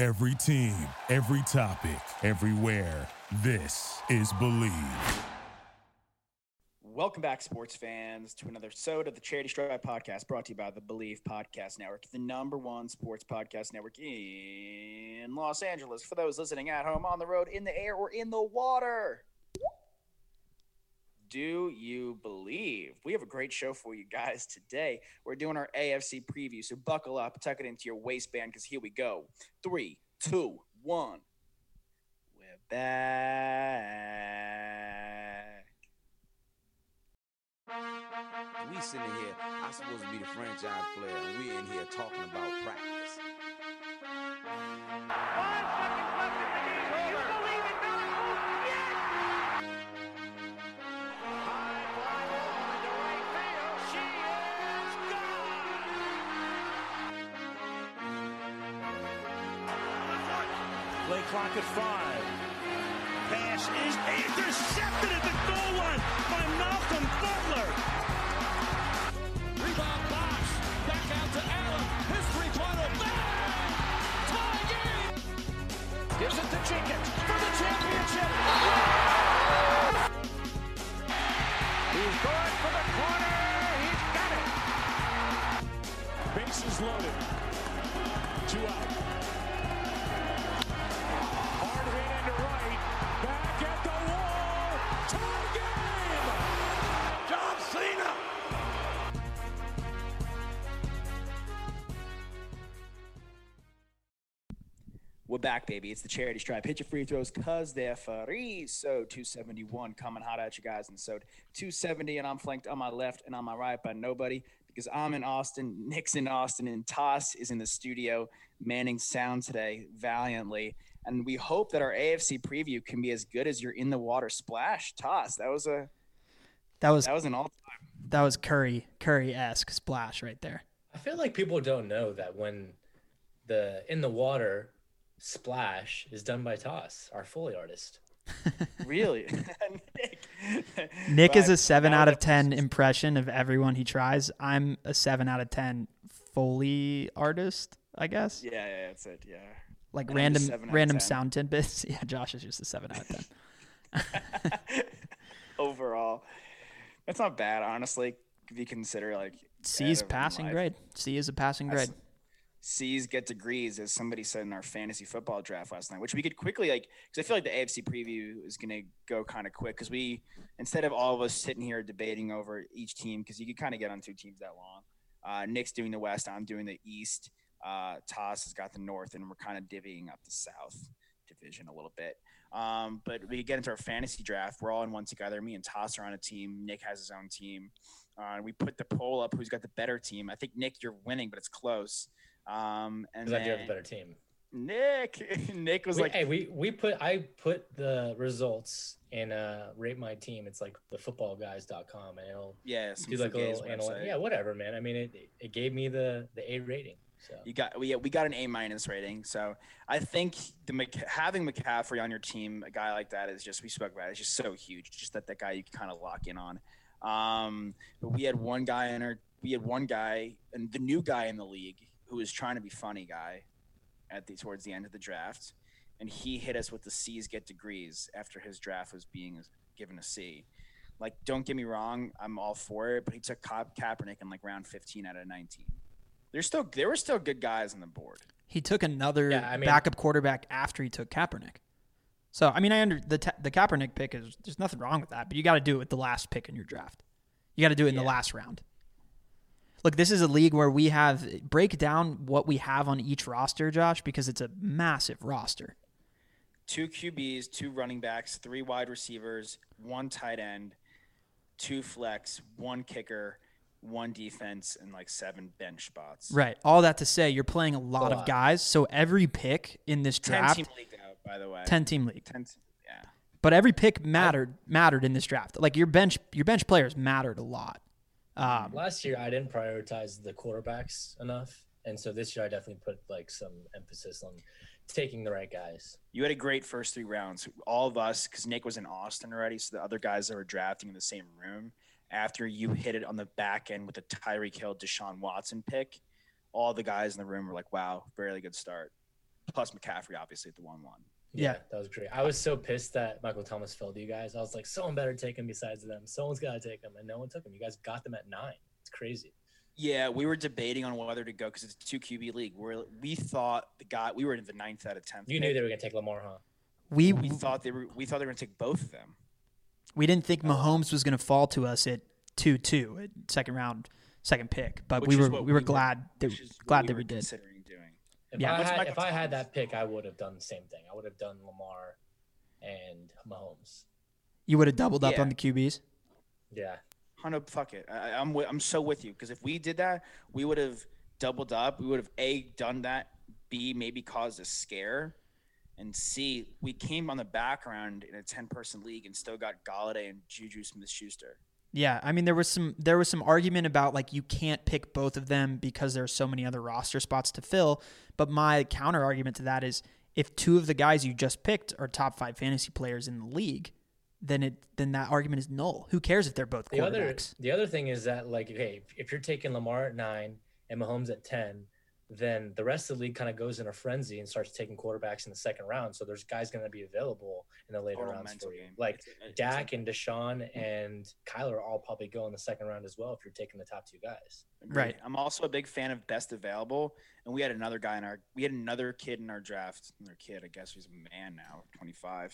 Every team, every topic, everywhere. This is Believe. Welcome back, sports fans, to another episode of the Charity Stripe podcast, brought to you by the Believe Podcast Network, the #1 sports podcast network in Los Angeles. For those listening at home, on the road, in the air, or in the water, do you believe? We have a great show for you guys today. We're doing our AFC preview, so buckle up, tuck it into your waistband, because here we go. 3, 2, 1. We're back. We sitting here, I'm supposed to be the franchise player, and we in here talking about practice. 5 seconds left in the game. Do you believe in miracles? Yes! High fly ball into right field. She is gone! Play clock at 5. Pass is intercepted at the goal line by Malcolm Butler. Rebound box. Back out to Allen. His three-pointer. Bang! Tie game! Gives it to Jenkins for the championship. He's going for the corner. He's got it. Bases loaded. 2 out. Hard hit into right. Back at the wall. Tie game! John Cena! We're back, baby. It's the Charity Stripe. Hit your free throws because they're free. So 271 coming hot at you guys. And so 270, and I'm flanked on my left and on my right by nobody because I'm in Austin, Nick's in Austin, and Toss is in the studio manning sound today valiantly. And we hope that our AFC preview can be as good as your in the water splash. Toss, that was an all-time. That was Curry-esque splash right there. I feel like people don't know that when the in the water splash is done by Toss, our Foley artist. Really? Nick is a 7 out of 10 impression of everyone he tries. I'm a 7 out of 10 Foley artist, I guess. Yeah, that's it. Yeah. Like And I'm a 7 out of 10. random sound tidbits. Yeah, Josh is just a 7 out of 10. Overall, that's not bad, honestly. If you consider like C's passing grade. C is a passing grade. C's get degrees, as somebody said in our fantasy football draft last night, which we could quickly because I feel like the AFC preview is going to go kind of quick because we, instead of all of us sitting here debating over each team, because you could kind of get on 2 teams that long. Nick's doing the West, I'm doing the East. Toss has got the North, and we're kind of divvying up the South division a little bit. But we get into our fantasy draft. We're all in one together. Me and Toss are on a team. Nick has his own team. We put the poll up. Who's got the better team? I think Nick, you're winning, but it's close. And Because I do have a better team. Nick was I put the results in Rate My Team. It's like thefootballguys.com, and it'll do like a little analysis. Yeah, whatever, man. I mean, it gave me the A rating. So we got an A- rating. So I think having McCaffrey on your team, a guy like that is just, we spoke about it, it's just so huge. Just that guy you can kind of lock in on. But we had one guy and the new guy in the league who was trying to be funny guy towards the end of the draft, and he hit us with the C's get degrees after his draft was being given a C. Like, don't get me wrong, I'm all for it, but he took Kaepernick in like round 15 out of 19. There were still good guys on the board. He took another backup quarterback after he took Kaepernick. So, I mean, the Kaepernick pick there's nothing wrong with that, but you got to do it with the last pick in your draft. You got to do it in the last round. Look, this is a league where we break down what we have on each roster, Josh, because it's a massive roster. 2 QBs, 2 running backs, 3 wide receivers, 1 tight end, 2 flex, 1 kicker, 1 defense, and like 7 bench spots. Right. All that to say, you're playing a lot of guys, so every pick in this draft. 10-team league out, by the way. 10-team league. Yeah. But every pick mattered in this draft. Like your bench players mattered a lot. Last year, I didn't prioritize the quarterbacks enough, and so this year I definitely put like some emphasis on taking the right guys. You had a great first 3 rounds. All of us, because Nick was in Austin already, so the other guys that were drafting in the same room, after you hit it on the back end with a Tyreek Hill, Deshaun Watson pick, all the guys in the room were like, wow, very good start. plus McCaffrey, obviously, at the 1-1. Yeah, that was great. I was so pissed that Michael Thomas fell to you guys. I was like, someone better take him besides them. Someone's got to take him, and no one took him. You guys got them at 9. It's crazy. Yeah, we were debating on whether to go because it's a 2 QB league. We thought we were in the 9th out of 10th. You knew they were going to take Lamar, huh? We thought they were going to take both of them. We didn't think Mahomes was going to fall to us at 2-2 at second round, second pick, but we were glad they were did. If I had that pick, I would have done the same thing. I would have done Lamar and Mahomes. You would have doubled up on the QBs? Yeah. Fuck it. I'm so with you because if we did that, we would have doubled up. We would have A, done that, B, maybe caused a scare, and C, we came on the background in a 10-person league and still got Golladay and Juju Smith-Schuster. Yeah, I mean there was some argument about like you can't pick both of them because there are so many other roster spots to fill. But my counter argument to that is if 2 of the guys you just picked are top 5 fantasy players in the league, then that argument is null. Who cares if they're both quarterbacks? The other thing is that like, okay, if you're taking Lamar at 9 and Mahomes at 10, then the rest of the league kind of goes in a frenzy and starts taking quarterbacks in the second round. So there's guys going to be available in the later rounds for you. Like Dak and Deshaun and Kyler all probably go in the second round as well if you're taking the top 2 guys. Right. I'm also a big fan of best available. And we had another kid in our draft. Another kid, I guess he's a man now, 25.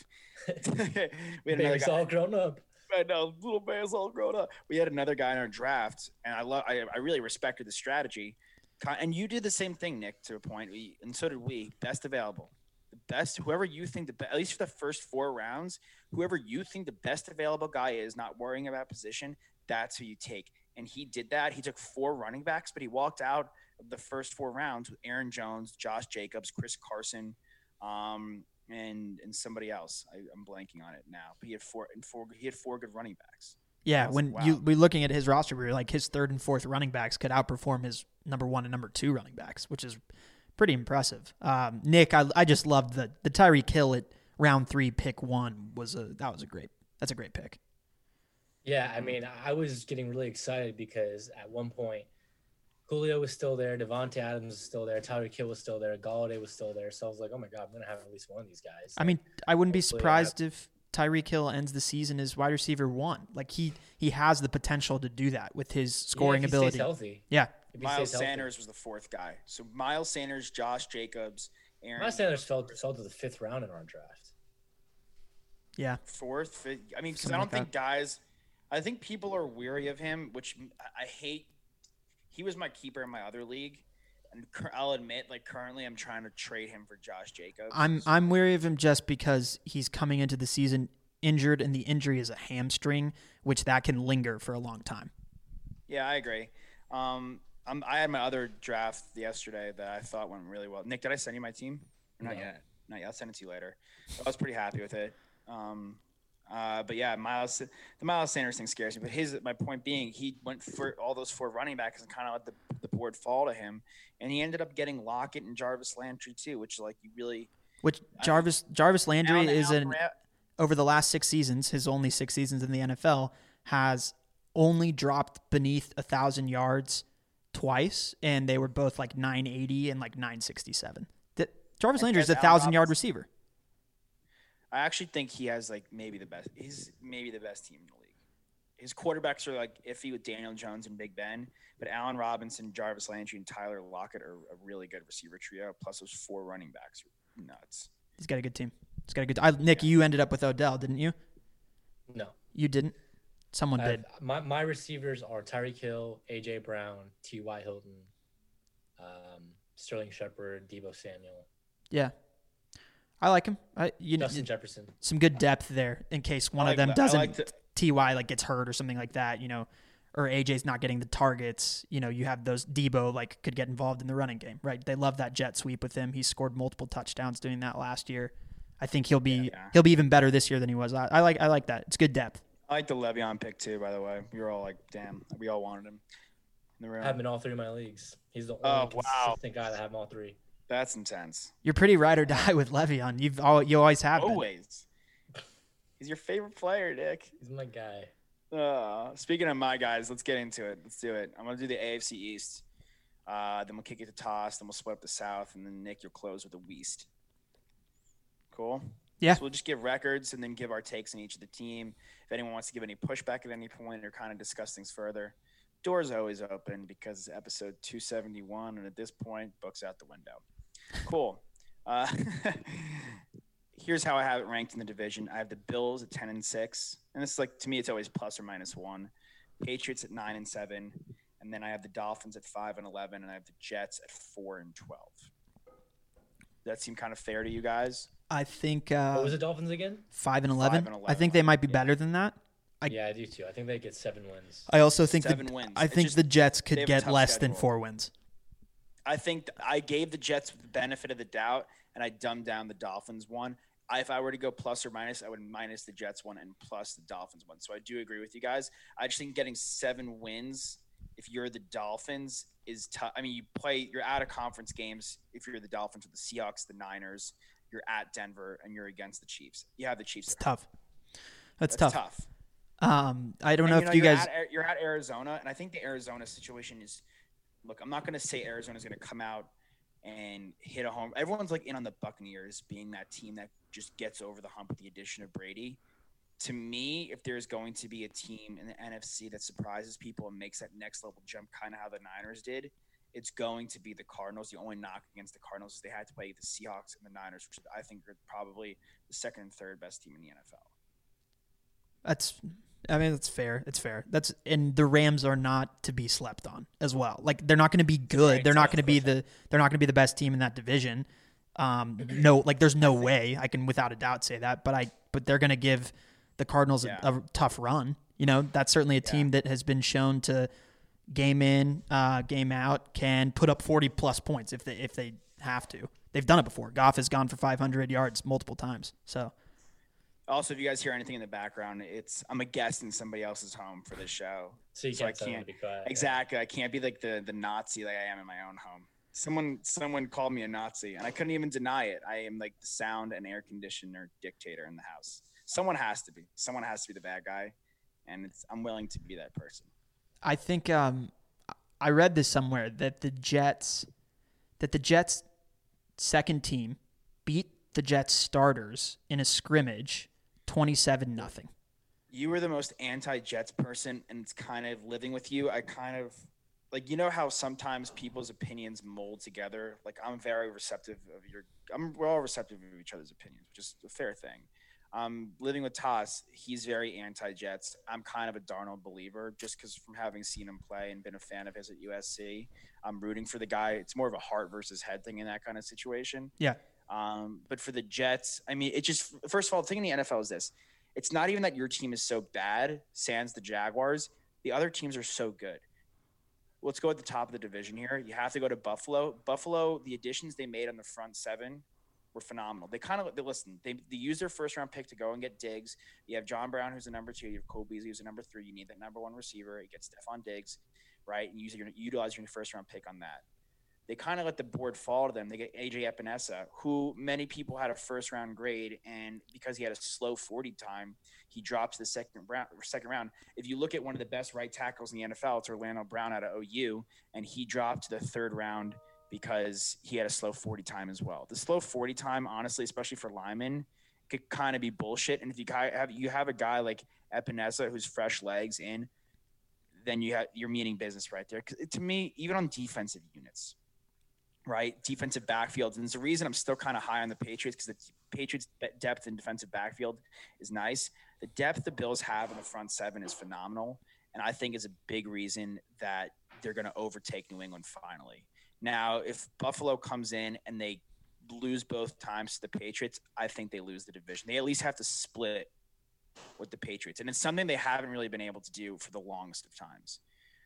We had another guy all grown up. I know, little man's all grown up. We had another guy in our draft, and I really respected the strategy. And you did the same thing, Nick, to a point, and so did we. Best available. The best, whoever you think, at least for the first 4 rounds, whoever you think the best available guy is, not worrying about position, that's who you take. And he did that. He took 4 running backs, but he walked out of the first 4 rounds with Aaron Jones, Josh Jacobs, Chris Carson, and somebody else. I'm blanking on it now. But he had 4 good running backs. Yeah, when you be looking at his roster, we were like his 3rd and 4th running backs could outperform his number 1 and number 2 running backs, which is pretty impressive. Nick, I just loved the Tyreek Hill at round 3, pick 1 that's a great pick. Yeah, I mean, I was getting really excited because at one point Julio was still there, Devontae Adams was still there, Tyreek Hill was still there, Golladay was still there. So I was like, oh my God, I'm gonna have at least one of these guys. I mean, I wouldn't be surprised if Tyreek Hill ends the season as wide receiver 1. Like he has the potential to do that with his scoring ability. Stays healthy. Yeah. Miles Sanders was the 4th guy. So Miles Sanders, Josh Jacobs, Aaron. Miles Sanders fell to the 5th round in our draft. Yeah. 4th, 5th. I mean, because I don't think guys. I think people are weary of him, which I hate. He was my keeper in my other league. And I'll admit, like currently, I'm trying to trade him for Josh Jacobs. I'm wary of him just because he's coming into the season injured, and the injury is a hamstring, which that can linger for a long time. Yeah, I agree. I had my other draft yesterday that I thought went really well. Nick, did I send you my team? No. Not yet. I'll send it to you later. I was pretty happy with it. But yeah, the Miles Sanders thing scares me. But my point being, he went for all those 4 running backs and kind of let the board fall to him, and he ended up getting Lockett and Jarvis Landry too, which like you really. Which Jarvis Landry is over the last 6 seasons, his only 6 seasons in the NFL, has only dropped beneath 1,000 yards twice, and they were both like 980 and like 967. Jarvis Landry is a 1,000-yard receiver. I actually think he has like maybe the best. He's maybe the best team in the league. His quarterbacks are like iffy with Daniel Jones and Big Ben, but Allen Robinson, Jarvis Landry, and Tyler Lockett are a really good receiver trio. Plus those 4 running backs are nuts. He's got a good team. Nick, you ended up with Odell, didn't you? No, you didn't. Someone did. My receivers are Tyreek Hill, AJ Brown, T.Y. Hilton, Sterling Shepard, Deebo Samuel. Yeah. I like him. Justin Jefferson. Some good depth there in case one of them doesn't T.Y. like gets hurt or something like that, or AJ's not getting the targets. You have those Deebo like could get involved in the running game, right? They love that jet sweep with him. He scored multiple touchdowns doing that last year. I think he'll be even better this year than he was. I like that. It's good depth. I like the Le'Veon pick too, by the way. We were all like, damn, we all wanted him. I have him in all 3 of my leagues. He's the only consistent guy that I have in all 3. That's intense. You're pretty ride or die with Le'Veon. You always have been. Always. He's your favorite player, Nick. He's my guy. Speaking of my guys, let's get into it. Let's do it. I'm going to do the AFC East. Then we'll kick it to toss. Then we'll split up the South, and then Nick, you'll close with the West. Cool. Yeah. So we'll just give records and then give our takes on each of the team. If anyone wants to give any pushback at any point or kind of discuss things further, doors always open because it's episode 271, and at this point, books out the window. Cool. Here's how I have it ranked in the division. I have the Bills at 10-6, and this is like, to me, it's always plus or minus 1. Patriots at 9-7, and then I have the Dolphins at 5-11, and I have the Jets at 4-12. Does that seem kind of fair to you guys? I think. What was the Dolphins again? 5-11. I think they might be better than that. I do too. I think they get 7 wins. I also think 7 wins. I think the Jets could get less than 4 wins. I think I gave the Jets the benefit of the doubt, and I dumbed down the Dolphins one. If I were to go plus or minus, I would minus the Jets one and plus the Dolphins one. So I do agree with you guys. I just think getting 7 wins, if you're the Dolphins, is tough. I mean, you're out of conference games if you're the Dolphins with the Seahawks, the Niners. You're at Denver, and you're against the Chiefs. You have the Chiefs. It's tough. That's tough. I don't know if you guys. You're at Arizona, and I think the Arizona situation is. Look, I'm not going to say Arizona's going to come out and hit a home. Everyone's like in on the Buccaneers being that team that just gets over the hump with the addition of Brady. To me, if there's going to be a team in the NFC that surprises people and makes that next level jump, kind of how the Niners did, it's going to be the Cardinals. The only knock against the Cardinals is they had to play the Seahawks and the Niners, which I think are probably the second and third best team in the NFL. That's fair. It's fair. And the Rams are not to be slept on as well. Like, they're not going to be good. They're not going to be the best team in that division. There's no way I can without a doubt say that, but they're going to give the Cardinals a tough run. That's certainly a team that has been shown to game in, game out, can put up 40 plus points if they have to. They've done it before. Goff has gone for 500 yards multiple times. So, also, if you guys hear anything in the background, I'm a guest in somebody else's home for this show, so I can't be quiet. Exactly, yeah. I can't be like the Nazi like I am in my own home. Someone called me a Nazi, and I couldn't even deny it. I am like the sound and air conditioner dictator in the house. Someone has to be the bad guy, and I'm willing to be that person. I think I read this somewhere that the Jets second team beat the Jets starters in a scrimmage 27-0. You were the most anti-Jets person, and it's kind of living with you. I kind of like, how sometimes people's opinions mold together. Like, I'm very receptive we're all receptive of each other's opinions, which is a fair thing. Living with Toss, he's very anti-Jets. I'm kind of a Darnold believer just because from having seen him play and been a fan of his at USC, I'm rooting for the guy. It's more of a heart versus head thing in that kind of situation. Yeah. But for the Jets, I mean, it just, first of all, the thing in the NFL is this. It's not even that your team is so bad, sans the Jaguars. The other teams are so good. Let's go at the top of the division here. You have to go to Buffalo. Buffalo, the additions they made on the front seven were phenomenal. They used their first-round pick to go and get Diggs. You have John Brown, who's the number 2. You have Cole Beasley, who's the number 3. You need that number 1 receiver. You get Stephon Diggs, right? And utilize your first-round pick on that. They kind of let the board fall to them. They get A.J. Epinesa, who many people had a first-round grade, and because he had a slow 40 time, he drops the second round. If you look at one of the best right tackles in the NFL, it's Orlando Brown out of OU, and he dropped to the 3rd round because he had a slow 40 time as well. The slow 40 time, honestly, especially for linemen, could kind of be bullshit. And if you have a guy like Epinesa who's fresh legs in, then you're meaning business right there. 'Cause to me, even on defensive units, right? Defensive backfields. And there's a reason I'm still kind of high on the Patriots because the Patriots' depth in defensive backfield is nice. The depth the Bills have in the front seven is phenomenal. And I think is a big reason that they're going to overtake New England finally. Now, if Buffalo comes in and they lose both times to the Patriots, I think they lose the division. They at least have to split with the Patriots. And it's something they haven't really been able to do for the longest of times.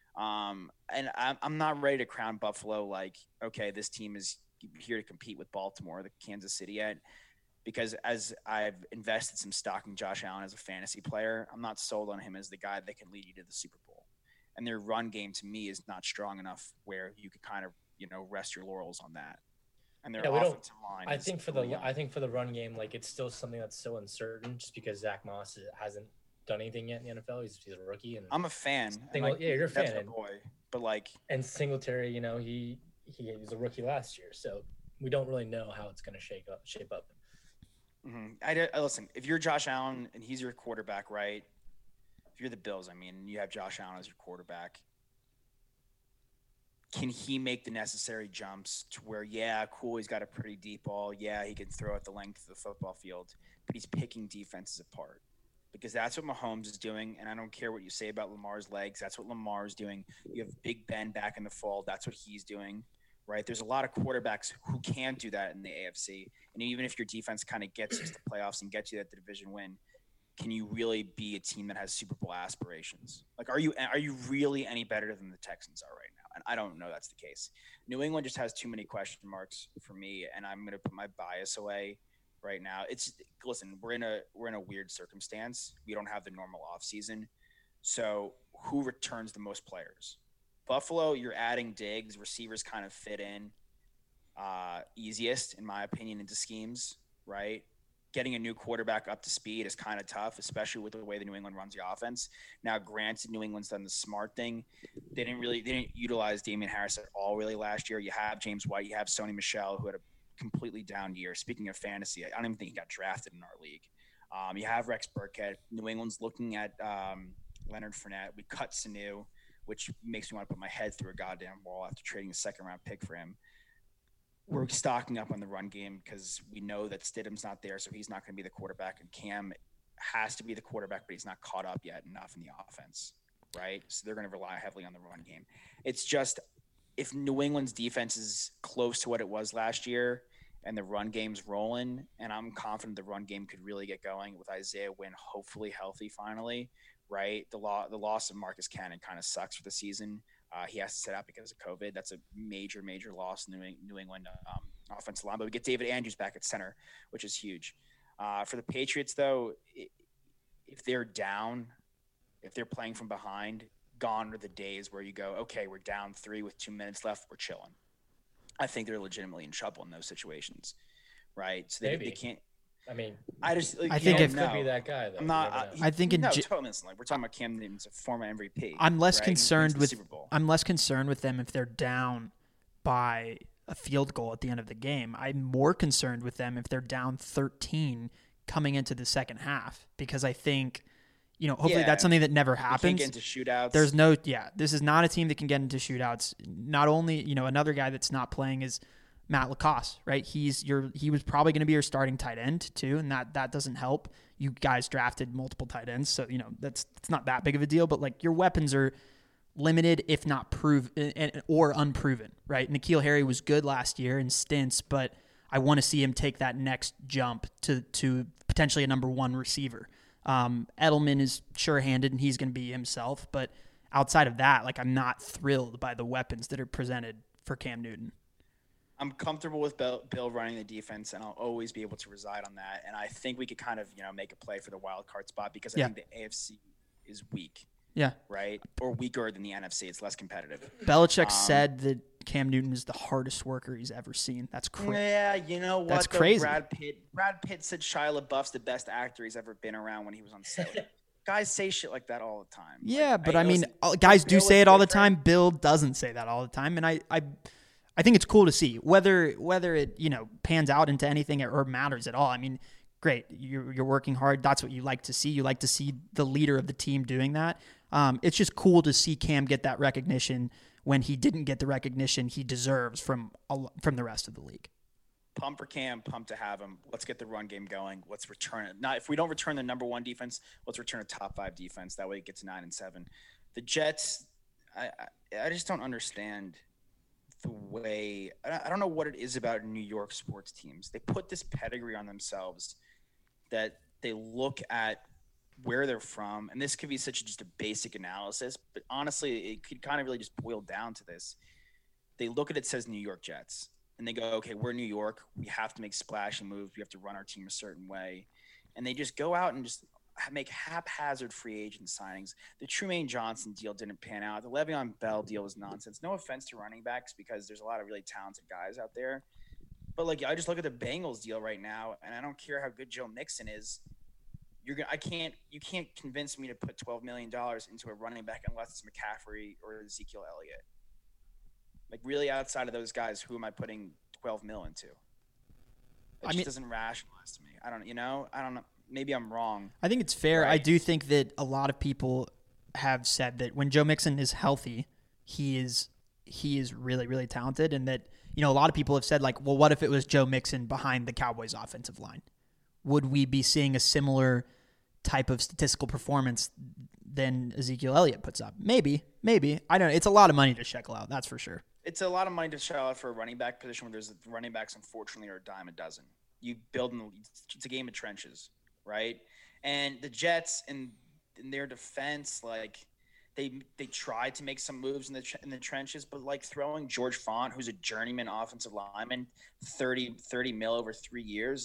And I'm not ready to crown Buffalo like, okay, this team is here to compete with Baltimore, the Kansas City yet, because as I've invested some stock in Josh Allen as a fantasy player, I'm not sold on him as the guy that can lead you to the Super Bowl. And their run game to me is not strong enough where you could kind of, rest your laurels on that. And their offensive line. I think for the run game, like it's still something that's so uncertain just because Zach Moss hasn't done anything yet in the NFL. He's a rookie, and I'm a fan. You're a fan. Boy. But like, and Singletary, you know, he was a rookie last year, so we don't really know how it's going to shape up. Mm-hmm. I listen. If you're Josh Allen and he's your quarterback, right? If you're the Bills, I mean, you have Josh Allen as your quarterback. Can he make the necessary jumps to where, yeah, cool, he's got a pretty deep ball. Yeah, he can throw at the length of the football field, but he's picking defenses apart. Because that's what Mahomes is doing, and I don't care what you say about Lamar's legs. That's what Lamar's doing. You have Big Ben back in the fold. That's what he's doing, right? There's a lot of quarterbacks who can do that in the AFC. And even if your defense kind of gets you to the playoffs and gets you that division win, can you really be a team that has Super Bowl aspirations? Like, are you really any better than the Texans are right now? And I don't know that's the case. New England just has too many question marks for me, and I'm going to put my bias away right now. Listen, we're in a weird circumstance. We don't have the normal offseason. So who returns the most players? Buffalo, you're adding Diggs. Receivers kind of fit in easiest, in my opinion, into schemes, right? Getting a new quarterback up to speed is kind of tough, especially with the way the New England runs the offense. Now, granted, New England's done the smart thing. They didn't utilize Damian Harris at all really last year. You have James White, you have Sony Michel, who had a completely down year. Speaking of fantasy, I don't even think he got drafted in our league. You have Rex Burkhead. New England's looking at Leonard Fournette. We cut Sanu, which makes me want to put my head through a goddamn wall after trading a second-round pick for him. We're stocking up on the run game because we know that Stidham's not there, so he's not going to be the quarterback, and Cam has to be the quarterback, but he's not caught up yet enough in the offense, right? So they're going to rely heavily on the run game. It's just if New England's defense is close to what it was last year and the run game's rolling, and I'm confident the run game could really get going with Isaiah Wynn hopefully healthy finally, right? The loss of Marcus Cannon kind of sucks for the season. He has to sit out because of COVID. That's a major, major loss in New England offensive line. But we get David Andrews back at center, which is huge. For the Patriots, though, if they're down, if they're playing from behind, gone are the days where you go, okay, we're down 3 with 2 minutes left, we're chilling. I think they're legitimately in trouble in those situations, right? So they can't. I mean, I think it could be that guy. Though. I'm not. Totally. Like we're talking about Cam Newton's a former MVP. I'm less concerned with. I'm less concerned with them if they're down by a field goal at the end of the game. I'm more concerned with them if they're down 13 coming into the second half, because I think, hopefully that's something that never happens. Can't get into shootouts. This is not a team that can get into shootouts. Not only, another guy that's not playing is Matt LaCosse, right? He was probably going to be your starting tight end too, and that doesn't help. You guys drafted multiple tight ends, so it's not that big of a deal. But like, your weapons are limited, if not proven or unproven, right? N'Keal Harry was good last year in stints, but I want to see him take that next jump to potentially a number one receiver. Edelman is sure-handed and he's going to be himself, but outside of that, like, I'm not thrilled by the weapons that are presented for Cam Newton. I'm comfortable with Bill running the defense, and I'll always be able to reside on that. And I think we could kind of, make a play for the wild card spot, because I think the AFC is weak. Yeah. Right? Or weaker than the NFC. It's less competitive. Belichick said that Cam Newton is the hardest worker he's ever seen. That's crazy. Yeah, you know what? That's crazy. Brad Pitt said Shia LaBeouf's the best actor he's ever been around when he was on set. Guys say shit like that all the time. Yeah, but guys do say it all the time. Bill doesn't say that all the time, and I think it's cool to see whether it pans out into anything or matters at all. I mean, great, you're working hard. That's what you like to see. You like to see the leader of the team doing that. It's just cool to see Cam get that recognition when he didn't get the recognition he deserves from the rest of the league. Pump for Cam, pump to have him. Let's get the run game going. Let's return it. Now, if we don't return the number one defense, let's return a top 5 defense. That way it gets 9-7. The Jets, I just don't understand the way. I don't know what it is about New York sports teams. They put this pedigree on themselves that they look at where they're from, and this could be just a basic analysis, but honestly, it could kind of really just boil down to this. They look at it, says New York Jets, and they go, okay, we're New York. We have to make splashy moves. We have to run our team a certain way. And they just go out and just make haphazard free agent signings. The Trumaine Johnson deal didn't pan out. The Le'Veon Bell deal was nonsense. No offense to running backs, because there's a lot of really talented guys out there. But, I just look at the Bengals deal right now, and I don't care how good Joe Mixon is. You can't convince me to put $12 million into a running back unless it's McCaffrey or Ezekiel Elliott. Like, really, outside of those guys, who am I putting $12 million into? It just doesn't rationalize to me. I don't know. Maybe I'm wrong. I think it's fair. Right? I do think that a lot of people have said that when Joe Mixon is healthy, he is really, really talented, and that, a lot of people have said, like, well, what if it was Joe Mixon behind the Cowboys offensive line? Would we be seeing a similar type of statistical performance than Ezekiel Elliott puts up? Maybe. I don't know. It's a lot of money to shekel out, that's for sure. It's a lot of money to shekel out for a running back position when there's running backs, unfortunately, are a dime a dozen. You build it's a game of trenches, right? And the Jets, in their defense, like, they tried to make some moves in the trenches, but like throwing George Fant, who's a journeyman offensive lineman, $30 million over 3 years,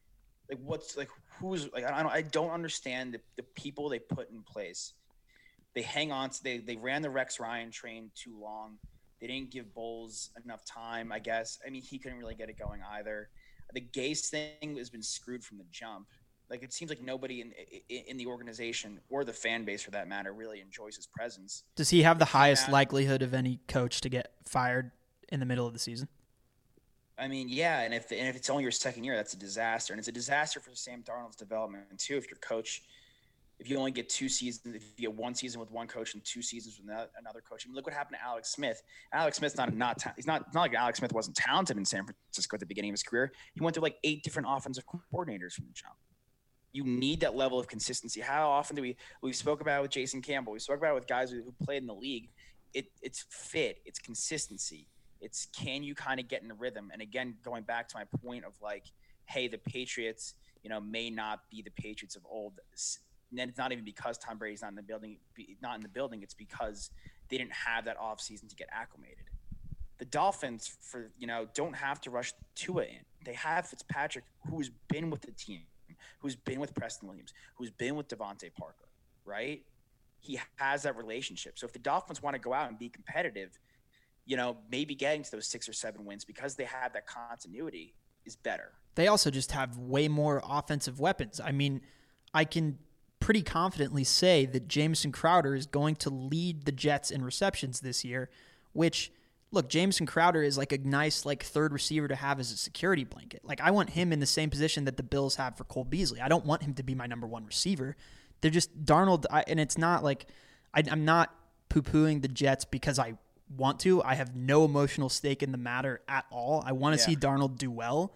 I don't understand the people they put in place. They hang on to they ran the Rex Ryan train too long. They didn't give Bowles enough time, I guess. I mean, he couldn't really get it going either. The Gase thing has been screwed from the jump. Like, it seems like nobody in the organization, or the fan base for that matter, really enjoys his presence. Does he have the highest likelihood of any coach to get fired in the middle of the season? I mean, yeah, and if it's only your second year, that's a disaster. And it's a disaster for Sam Darnold's development, too, if your coach – if you only get 2 seasons, if you get 1 season with one coach and 2 seasons with another coach. I mean, look what happened to Alex Smith. Alex Smith's he's not like Alex Smith wasn't talented in San Francisco at the beginning of his career. He went through like 8 different offensive coordinators from the jump. You need that level of consistency. How often do we spoke about it with Jason Campbell? We spoke about it with guys who played in the league. It's fit. It's consistency. It's, can you kind of get in a rhythm? And again, going back to my point of like, hey, the Patriots, may not be the Patriots of old. And then it's not even because Tom Brady's not in the building. It's because they didn't have that offseason to get acclimated. The Dolphins, don't have to rush Tua in. They have Fitzpatrick, who's been with the team, who's been with Preston Williams, who's been with Devontae Parker, right? He has that relationship. So if the Dolphins want to go out and be competitive, maybe getting to those 6 or 7 wins because they have that continuity is better. They also just have way more offensive weapons. I mean, I can pretty confidently say that Jamison Crowder is going to lead the Jets in receptions this year, which, look, Jamison Crowder is like a nice third receiver to have as a security blanket. Like, I want him in the same position that the Bills have for Cole Beasley. I don't want him to be my number 1 receiver. They're just Darnold, and it's not like I'm not poo-pooing the Jets because I want to. I have no emotional stake in the matter at all. I want to see Darnold do well.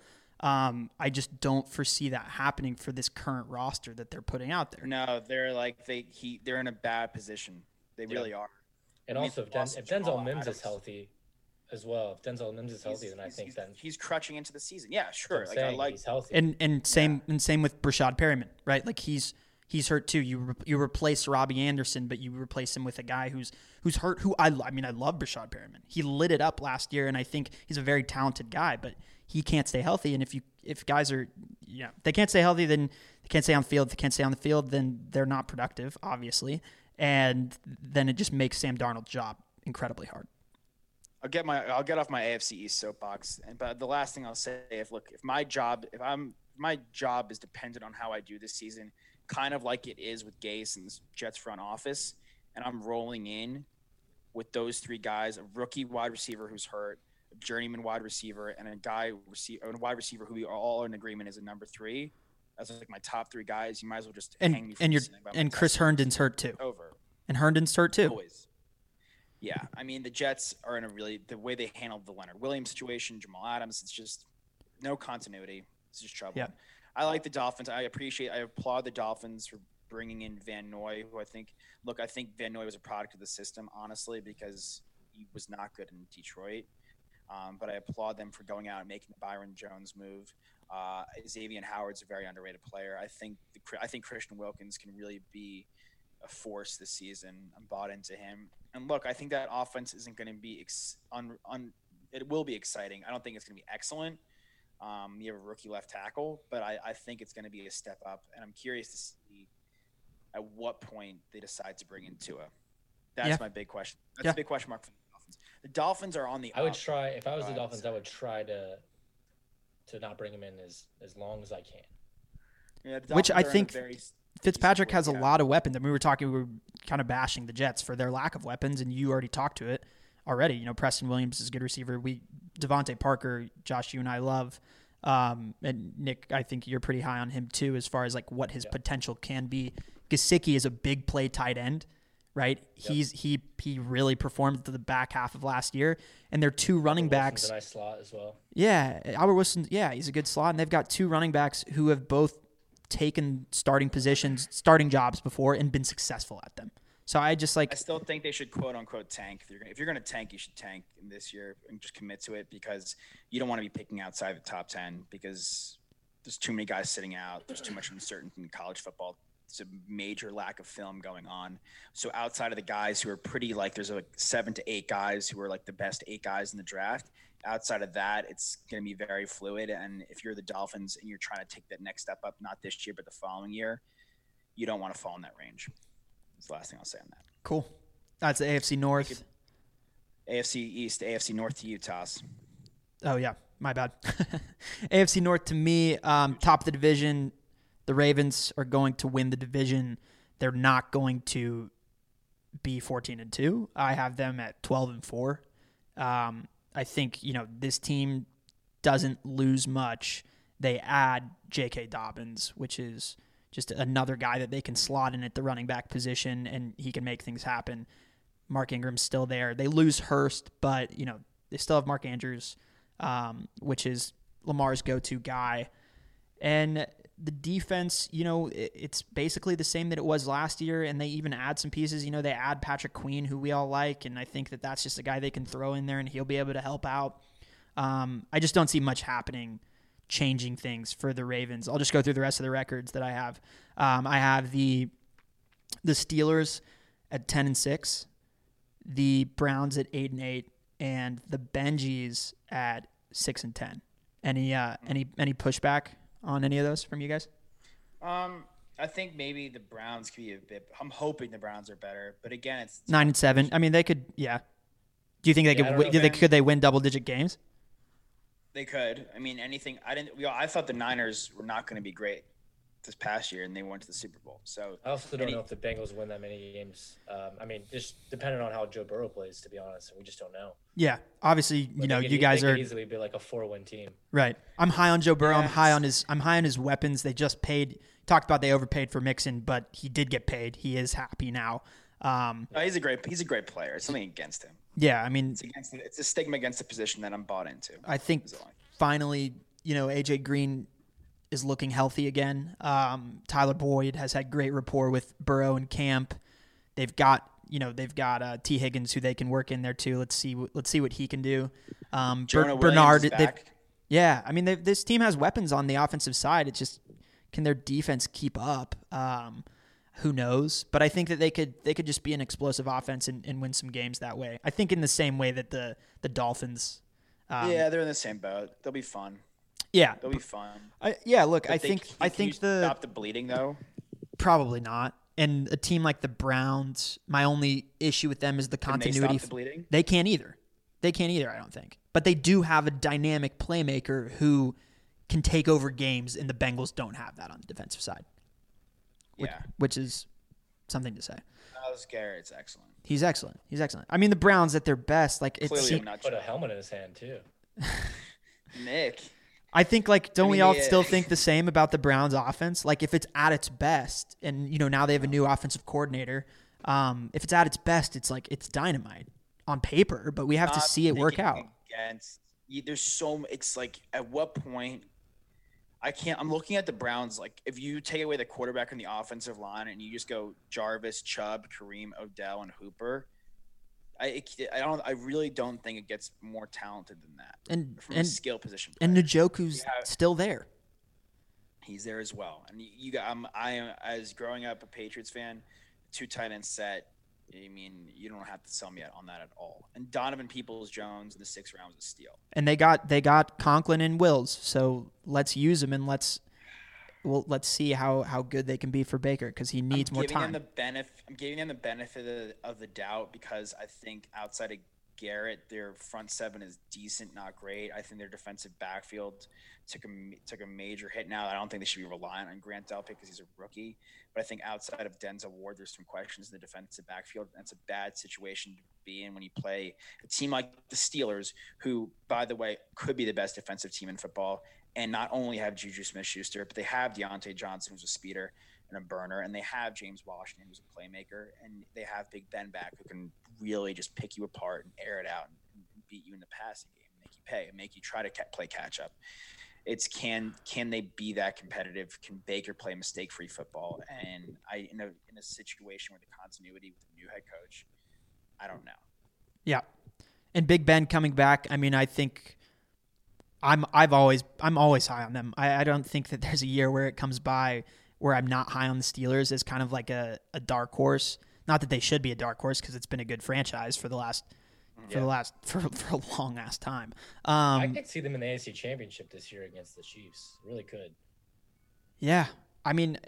I just don't foresee that happening for this current roster that they're putting out there. No, they're they're in a bad position. They really are. And also, if Denzel Mims is healthy as well, then I think he's crutching into the season. Yeah, sure. He's healthy. And same with Brashad Perriman, right? Like, he's hurt too. You replace Robbie Anderson, but you replace him with a guy who's hurt. I love Brashad Perriman. He lit it up last year, and I think he's a very talented guy, but he can't stay healthy. And if guys are, they can't stay healthy, then they can't stay on the field. If they can't stay on the field, then they're not productive, obviously. And then it just makes Sam Darnold's job incredibly hard. I'll get off my AFC East soapbox. But the last thing I'll say, if my job is dependent on how I do this season, kind of like it is with Gase and the Jets front office, and I'm rolling in with those 3 guys, a rookie wide receiver who's hurt, a journeyman wide receiver, and a wide receiver who we are all in agreement is a number 3. That's like my top 3 guys. You might as well just hang me from and Chris Herndon's hurt too. Over. And Herndon's hurt too. Always. Yeah, I mean, the Jets are in the way they handled the Leonard Williams situation, Jamal Adams, it's just no continuity. It's just trouble. Yeah. I like the Dolphins. I applaud the Dolphins for bringing in Van Noy, who I think Van Noy was a product of the system, honestly, because he was not good in Detroit. But I applaud them for going out and making the Byron Jones move. Xavier Howard's a very underrated player. I think Christian Wilkins can really be a force this season. I'm bought into him. And look, I think that offense isn't going to be it will be exciting. I don't think it's going to be excellent. You have a rookie left tackle, but I think it's going to be a step up, and I'm curious to see at what point they decide to bring in Tua. That's my big question. That's a big question mark for the Dolphins. The Dolphins are on the I would try, if I was the Dolphins, I would try to not bring him in as long as I can. Yeah, which I think Fitzpatrick has a lot of weapons. I mean, we were kind of bashing the Jets for their lack of weapons, and you already talked to it already. You know, Preston Williams is a good receiver. Devontae Parker, Josh, you and I love. And Nick, I think you're pretty high on him too, as far as like what his potential can be. Gesicki is a big play tight end, right? Yep. He really performed to the back half of last year, and they're two running backs. Wilson's a nice slot as well. Yeah, Albert Wilson. Yeah, he's a good slot, and they've got two running backs who have both taken starting jobs before and been successful at them. So I still think they should quote unquote tank. If you're going to tank, you should tank in this year and just commit to it, because you don't want to be picking outside the top 10 because there's too many guys sitting out. There's too much uncertainty in college football. There's a major lack of film going on. So outside of the guys who are pretty, like, there's like 7 to 8 guys who are like the best 8 guys in the draft. Outside of that, it's going to be very fluid. And if you're the Dolphins and you're trying to take that next step up, not this year, but the following year, you don't want to fall in that range. That's the last thing I'll say on that. Cool. That's the AFC North. AFC East, AFC North to you, Toss. Oh, yeah. My bad. AFC North to me, top of the division, the Ravens are going to win the division. They're not going to be 14-2. I have them at 12-4. I think, this team doesn't lose much. They add J.K. Dobbins, which is just another guy that they can slot in at the running back position, and he can make things happen. Mark Ingram's still there. They lose Hurst, but, they still have Mark Andrews, which is Lamar's go-to guy. And the defense, it's basically the same that it was last year, and they even add some pieces. They add Patrick Queen, who we all like, and I think that that's just a guy they can throw in there, and he'll be able to help out. I just don't see much happening, changing things for the Ravens. I'll just go through the rest of the records that I have. I have the Steelers at 10-6, the Browns at 8-8, and the Benjis at 6-10. Any pushback on any of those from you guys? I think maybe the Browns could be a bit. I'm hoping the Browns are better, but again, it's 9-7. I mean, they could. Yeah. Do you think could they win double-digit games? They could. I mean, anything. I thought the Niners were not going to be great this past year, and they went to the Super Bowl. So I also don't know if the Bengals win that many games. I mean, just depending on how Joe Burrow plays, to be honest, we just don't know. Yeah, obviously, you guys could easily be like a 4-win team. Right. I'm high on Joe Burrow. Yes. I'm high on his weapons. They just talked about they overpaid for Mixon, but he did get paid. He is happy now. He's a great player. It's something against him. Yeah, I mean, it's a stigma against the position that I'm bought into. I think finally, AJ Green is looking healthy again. Tyler Boyd has had great rapport with Burrow and camp. They've got T. Higgins, who they can work in there too. Let's see what he can do. Bernard, yeah. I mean, this team has weapons on the offensive side. It's just, can their defense keep up? Who knows? But I think that they could just be an explosive offense and win some games that way. I think in the same way that the Dolphins. They're in the same boat. They'll be fun. Yeah, they'll be fun. I think stop the bleeding though. Probably not. And a team like the Browns, my only issue with them is the continuity. Can they stop the bleeding? They can't either. I don't think. But they do have a dynamic playmaker who can take over games, and the Bengals don't have that on the defensive side. Which is something to say. Myles Garrett's excellent. He's excellent. I mean, the Browns at their best, put a helmet in his hand too. Nick. I think, don't we all still think the same about the Browns offense? Like, if it's at its best, and, now they have a new offensive coordinator, if it's at its best, it's dynamite on paper, but we have to see it work out. It's like, at what point, I'm looking at the Browns, if you take away the quarterback and the offensive line and you just go Jarvis, Chubb, Kareem, Odell, and Hooper, I really don't think it gets more talented than that. And from a skill position player. And Njoku's still there. He's there as well. And as growing up a Patriots fan, 2 tight end set. I mean, you don't have to sell me on that at all. And Donovan Peoples-Jones in the 6th round was a steal. And they got Conklin and Wills, so let's use them and let's see how good they can be for Baker, because he needs more time. I'm giving them the benefit of the doubt, because I think outside of Garrett. Their front seven is decent, not great. I think their defensive backfield took a major hit. Now I don't think they should be reliant on Grant Delpit because he's a rookie. But I think outside of Denzel Ward, there's some questions in the defensive backfield. That's a bad situation to be in when you play a team like the Steelers, who, by the way, could be the best defensive team in football. And not only have Juju Smith-Schuster, but they have Deontay Johnson, who's a speeder and a burner, and they have James Washington, who's a playmaker, and they have Big Ben back, who can really just pick you apart and air it out and beat you in the passing game, make you pay, and make you try to play catch up. It's can they be that competitive? Can Baker play mistake-free football? And in a situation with the continuity with the new head coach, I don't know. Yeah, and Big Ben coming back. I mean, I think I'm always high on them. I don't think that there's a year where it comes by where I'm not high on the Steelers as kind of like a dark horse. Not that they should be a dark horse because it's been a good franchise for a long ass time. I could see them in the AFC Championship this year against the Chiefs. Really could. Yeah, I mean,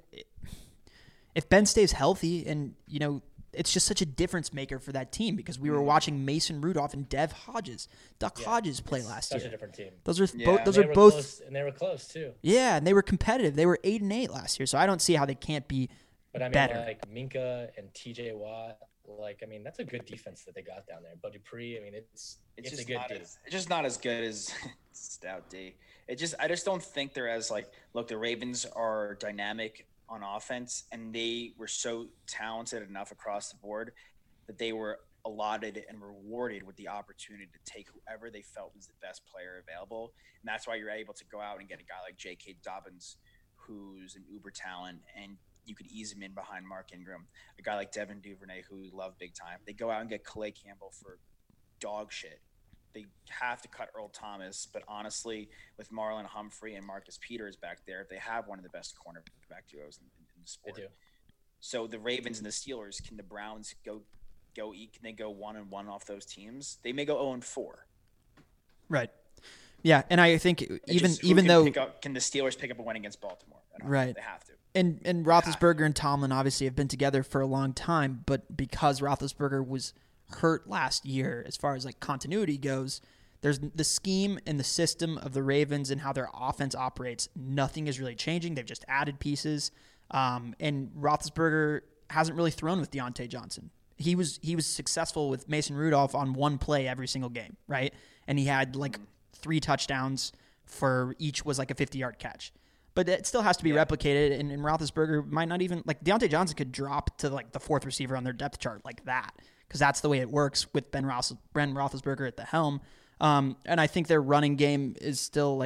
if Ben stays healthy, and it's just such a difference maker for that team because we were watching Mason Rudolph and Duck Hodges play last year. Such a different team. Those are both close, and they were close too. Yeah, and they were competitive. They were 8-8 last year, so I don't see how they can't be. But I mean, better. Like Minka and TJ Watt, that's a good defense that they got down there. But Dupree, I mean, it's just a good D. It's just not as good as Stout D. I just don't think they're as look, the Ravens are dynamic on offense, and they were so talented enough across the board that they were allotted and rewarded with the opportunity to take whoever they felt was the best player available. And that's why you're able to go out and get a guy like J.K. Dobbins, who's an uber talent, and you could ease him in behind Mark Ingram. A guy like Devin Duvernay, who we love big time. They go out and get Calais Campbell for dog shit. They have to cut Earl Thomas, but honestly, with Marlon Humphrey and Marcus Peters back there, they have one of the best cornerback duos in the sport. They do. So the Ravens and the Steelers, can the Browns go eat? Can they go 1-1 off those teams? They may go 0-4. Right. Yeah, and I think even though can the Steelers pick up a win against Baltimore? Right. They have to. And Roethlisberger and Tomlin obviously have been together for a long time, but because Roethlisberger was hurt last year, as far as continuity goes, there's the scheme and the system of the Ravens and how their offense operates. Nothing is really changing. They've just added pieces, and Roethlisberger hasn't really thrown with Deontay Johnson. He was successful with Mason Rudolph on one play every single game, right? And he had 3 touchdowns for each was a 50-yard catch. But it still has to be replicated, and Roethlisberger might not even Deontay Johnson could drop to the 4th receiver on their depth chart like that, because that's the way it works with Ben Roethlisberger at the helm. And I think their running game is still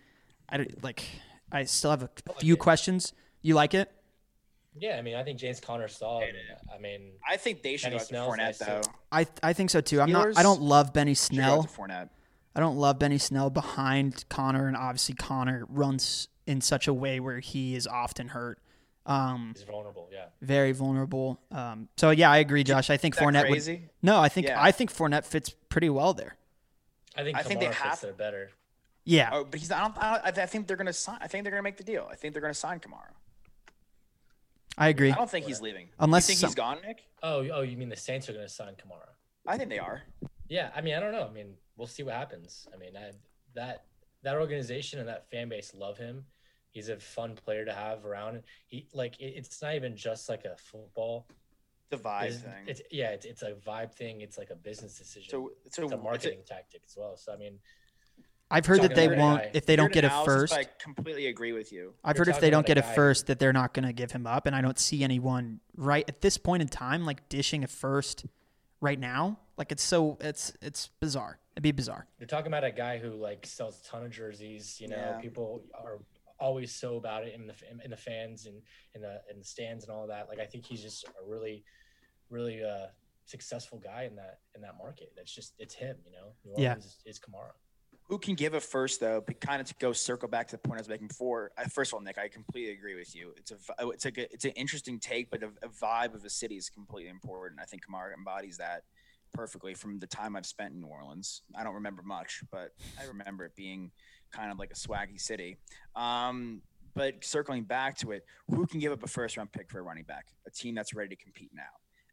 I still have a few questions. You like it? Yeah, I mean, I think James Conner's solid. I mean, I think they should go to Fournette though. I think so too. I don't love Benny Snell. I don't love Benny Snell behind Conner, and obviously Conner runs in such a way where he is often hurt. He's vulnerable, yeah. Very vulnerable. So yeah, I agree, Josh. I think Fournette crazy? I think Fournette fits pretty well there. I think they fits there better. Yeah. Oh, but I think they're going to sign. I think they're going to make the deal. I think they're going to sign Kamara. I agree. I don't think he's leaving. Unless you think he's gone, Nick? Oh, you mean the Saints are going to sign Kamara? I think they are. Yeah, I mean, I don't know. I mean, we'll see what happens. I mean, that organization and that fan base love him. He's a fun player to have around. He it's not even just a football. It's a vibe thing. It's a vibe thing. It's a business decision. So it's a marketing tactic as well. So I mean, I've heard that they won't if they don't get a first. I completely agree with you. I've heard if they don't get a first that they're not going to give him up, and I don't see anyone right at this point in time dishing a first right now. It's bizarre. It'd be bizarre. You're talking about a guy who sells a ton of jerseys. People are always so about it in the fans and in the stands and all that. I think he's just a really, really successful guy in that market. It's him. New Orleans is Kamara. Who can give a first though? But kind of to go circle back to the point I was making before. First of all, Nick, I completely agree with you. It's an interesting take, but a vibe of a city is completely important. I think Kamara embodies that perfectly from the time I've spent in New Orleans. I don't remember much, but I remember it being kind of like a swaggy city. But circling back to it, who can give up a first-round pick for a running back? A team that's ready to compete now.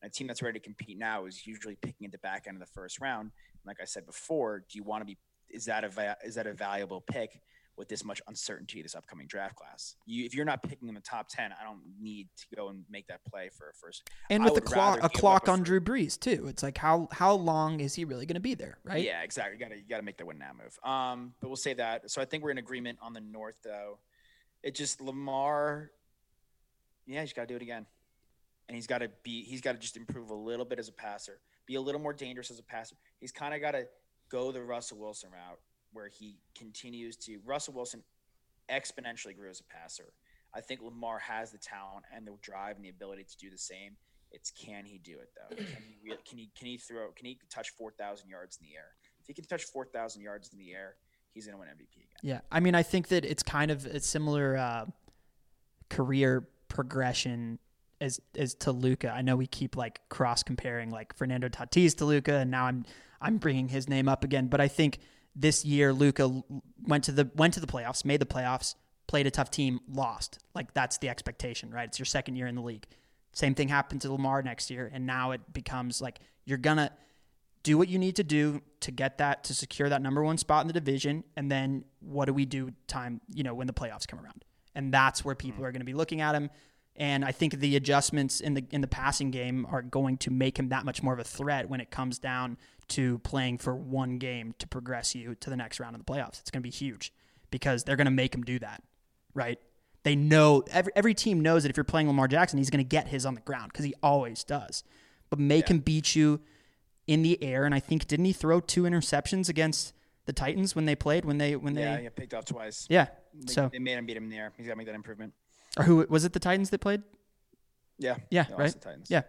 And a team that's ready to compete now is usually picking at the back end of the first round. And like I said before, do you want to be? Is that a valuable pick with this much uncertainty this upcoming draft class? If you're not picking in the top 10, I don't need to go and make that play for a first. And with a clock on Drew Brees too, it's like how long is he really going to be there, right? Yeah, exactly. You got to make the win now move. But we'll say that. So I think we're in agreement on the North though. It just Lamar. Yeah, he's got to do it again, and he's got to just improve a little bit as a passer, be a little more dangerous as a passer. He's kind of got to go the Russell Wilson route, where he continues to – Russell Wilson exponentially grew as a passer. I think Lamar has the talent and the drive and the ability to do the same. It's can he do it, though? Can he touch 4,000 yards in the air? If he can touch 4,000 yards in the air, he's going to win MVP again. Yeah, I mean, I think that it's kind of a similar career progression as to Luka. I know we keep like cross-comparing like Fernando Tatis to Luka, and now I'm bringing his name up again, but I think – this year, Luka went to the playoffs, made the playoffs, played a tough team, lost. Like, that's the expectation, right? It's your second year in the league. Same thing happened to Lamar next year, and now it becomes like you're going to do what you need to do to secure that number one spot in the division, and then what do we do when the playoffs come around? And that's where people are going to be looking at him. And I think the adjustments in the passing game are going to make him that much more of a threat when it comes down to playing for one game to progress you to the next round of the playoffs. It's going to be huge because they're going to make him do that, right? They know every team knows that if you're playing Lamar Jackson, he's going to get his on the ground because he always does. But make him beat you in the air. And I think didn't he throw 2 interceptions against the Titans when they played? He picked off twice. Yeah, they made him beat him in the air. He's got to make that improvement. Or who was it? The Titans that played? Yeah. Right. The Titans. Yeah.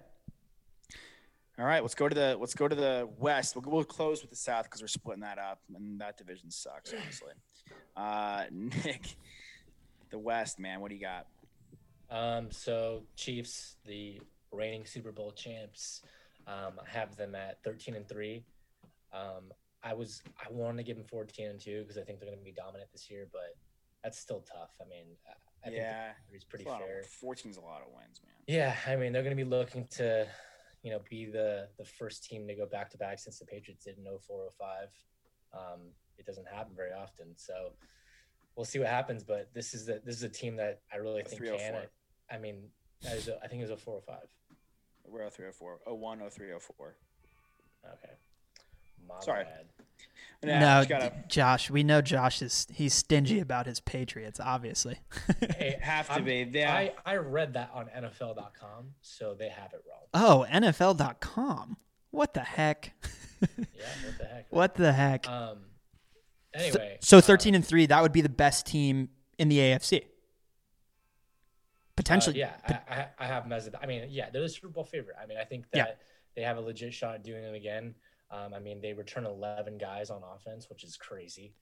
All right, let's go to the West. We'll close with the South because we're splitting that up, and that division sucks, honestly. Nick, the West, man, what do you got? So Chiefs, the reigning Super Bowl champs, I have them at 13-3. I wanted to give them 14-2 because I think they're going to be dominant this year, but that's still tough. I mean, I think it's pretty fair. 14's a lot of wins, man. Yeah, I mean, they're going to be looking to – be the first team to go back-to-back since the Patriots did in 04-05. It doesn't happen very often. So we'll see what happens, but this is a team that I really think can. I mean, I think it was 04-05. We're 03-04. 01, 03, 04. Okay. Sorry. No, Josh. We know Josh he's stingy about his Patriots, obviously. Hey, have to be. Yeah. I read that on NFL.com, so they have it wrong. Oh, NFL.com. What the heck? Yeah, what the heck? Right? What the heck? Anyway. So 13-3, that would be the best team in the AFC. Potentially. I have them as they're the Super Bowl favorite. I mean, I think that they have a legit shot at doing it again. They return 11 guys on offense, which is crazy.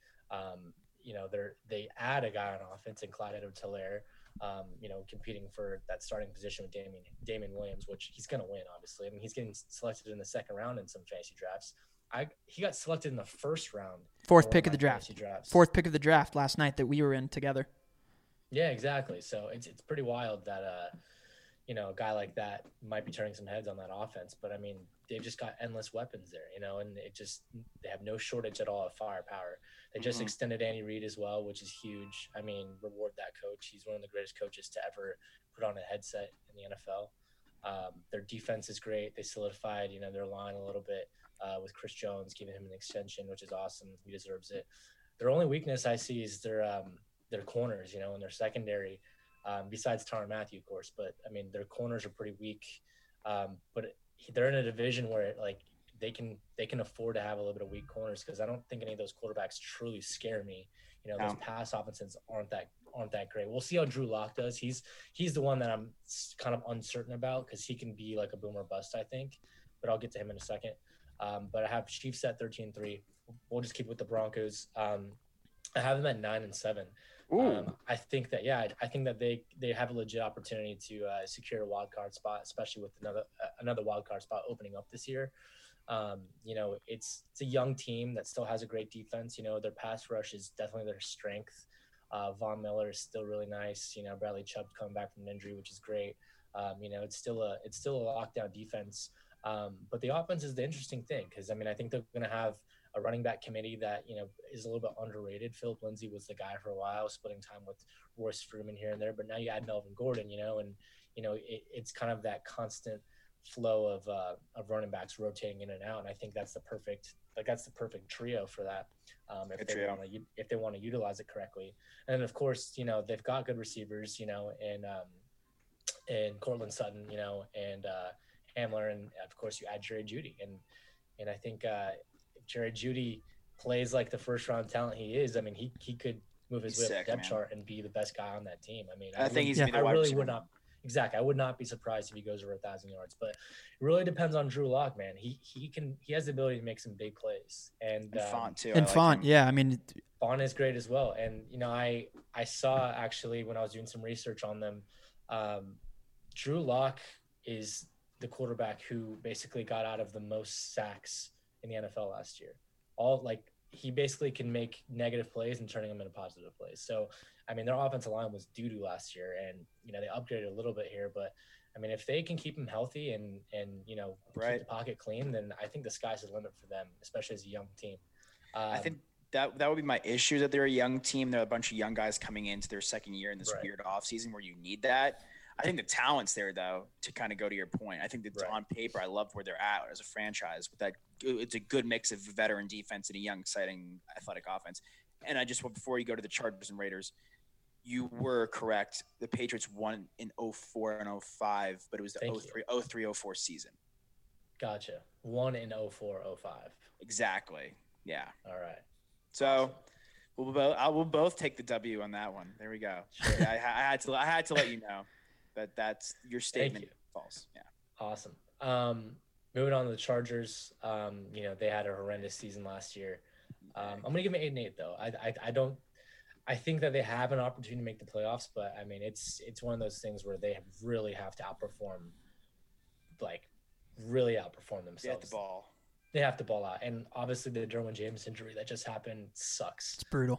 They add a guy on offense in Clyde Edwards-Helaire, competing for that starting position with Damien Williams, which he's going to win, obviously. I mean, he's getting selected in the second round in some fantasy drafts. He got selected in the first round. Fourth pick of the draft. Fourth pick of the draft last night that we were in together. Yeah, exactly. So it's pretty wild that a guy like that might be turning some heads on that offense. But I mean, they've just got endless weapons there, and they have no shortage at all of firepower. They just extended Andy Reid as well, which is huge. I mean, reward that coach. He's one of the greatest coaches to ever put on a headset in the NFL. Their defense is great. They solidified, their line a little bit with Chris Jones, giving him an extension, which is awesome. He deserves it. Their only weakness I see is their corners, and their secondary. Besides Tyrann Mathieu, of course, but I mean their corners are pretty weak. But they're in a division where they can afford to have a little bit of weak corners because I don't think any of those quarterbacks truly scare me. Those pass offenses aren't that great. We'll see how Drew Lock does. He's the one that I'm kind of uncertain about because he can be like a boom or bust, I think. But I'll get to him in a second. But I have Chiefs at 13-3. We'll just keep with the Broncos. I have them at 9-7. I think that they have a legit opportunity to secure a wild card spot, especially with another wild card spot opening up this year. It's a young team that still has a great defense. Their pass rush is definitely their strength. Von Miller is still really nice. Bradley Chubb coming back from an injury, which is great. It's still a lockdown defense. But the offense is the interesting thing because, I think they're going to have a running back committee that, is a little bit underrated. Philip Lindsay was the guy for a while, splitting time with Royce Freeman here and there. But now you add Melvin Gordon, and, it's kind of that constant flow of running backs rotating in and out. And I think that's the perfect trio for that if they want to utilize it correctly. And then, of course, they've got good receivers, and Cortland Sutton, and Hamler, and of course you add Jerry Jeudy, and I think if Jerry Jeudy plays like the first round talent he is, he could move his way up the depth chart and be the best guy on that team. I would not be surprised if he goes over 1,000 yards, but it really depends on Drew Lock, man. He has the ability to make some big plays, and Font too. And Font, yeah, Font is great as well. And I saw actually when I was doing some research on them, Drew Lock is the quarterback who basically got out of the most sacks in the NFL last year. He basically can make negative plays and turning them into positive plays. So, their offensive line was doo-doo last year, and, they upgraded a little bit here. But, if they can keep him keep the pocket clean, then I think the sky's the limit for them, especially as a young team. I think that would be my issue, that they're a young team. They're a bunch of young guys coming into their second year in this weird offseason where you need that. I think the talent's there, though, to kind of go to your point. I think that on paper, I love where they're at as a franchise. With that, it's a good mix of veteran defense and a young, exciting, athletic offense. And I just want, before you go to the Chargers and Raiders, you were correct. The Patriots won in 04 and 05, but it was the 03-04 season. Gotcha. Won in 04-05. Exactly. Yeah. All right. So we'll both take the W on that one. There we go. Sure. I had to let you know. But that's your statement. False. Yeah. Awesome. Moving on to the Chargers. They had a horrendous season last year. I'm gonna give them 8-8 though. I think that they have an opportunity to make the playoffs, but it's one of those things where they really have to outperform themselves. They have to ball out, and obviously the Derwin James injury that just happened sucks. It's brutal.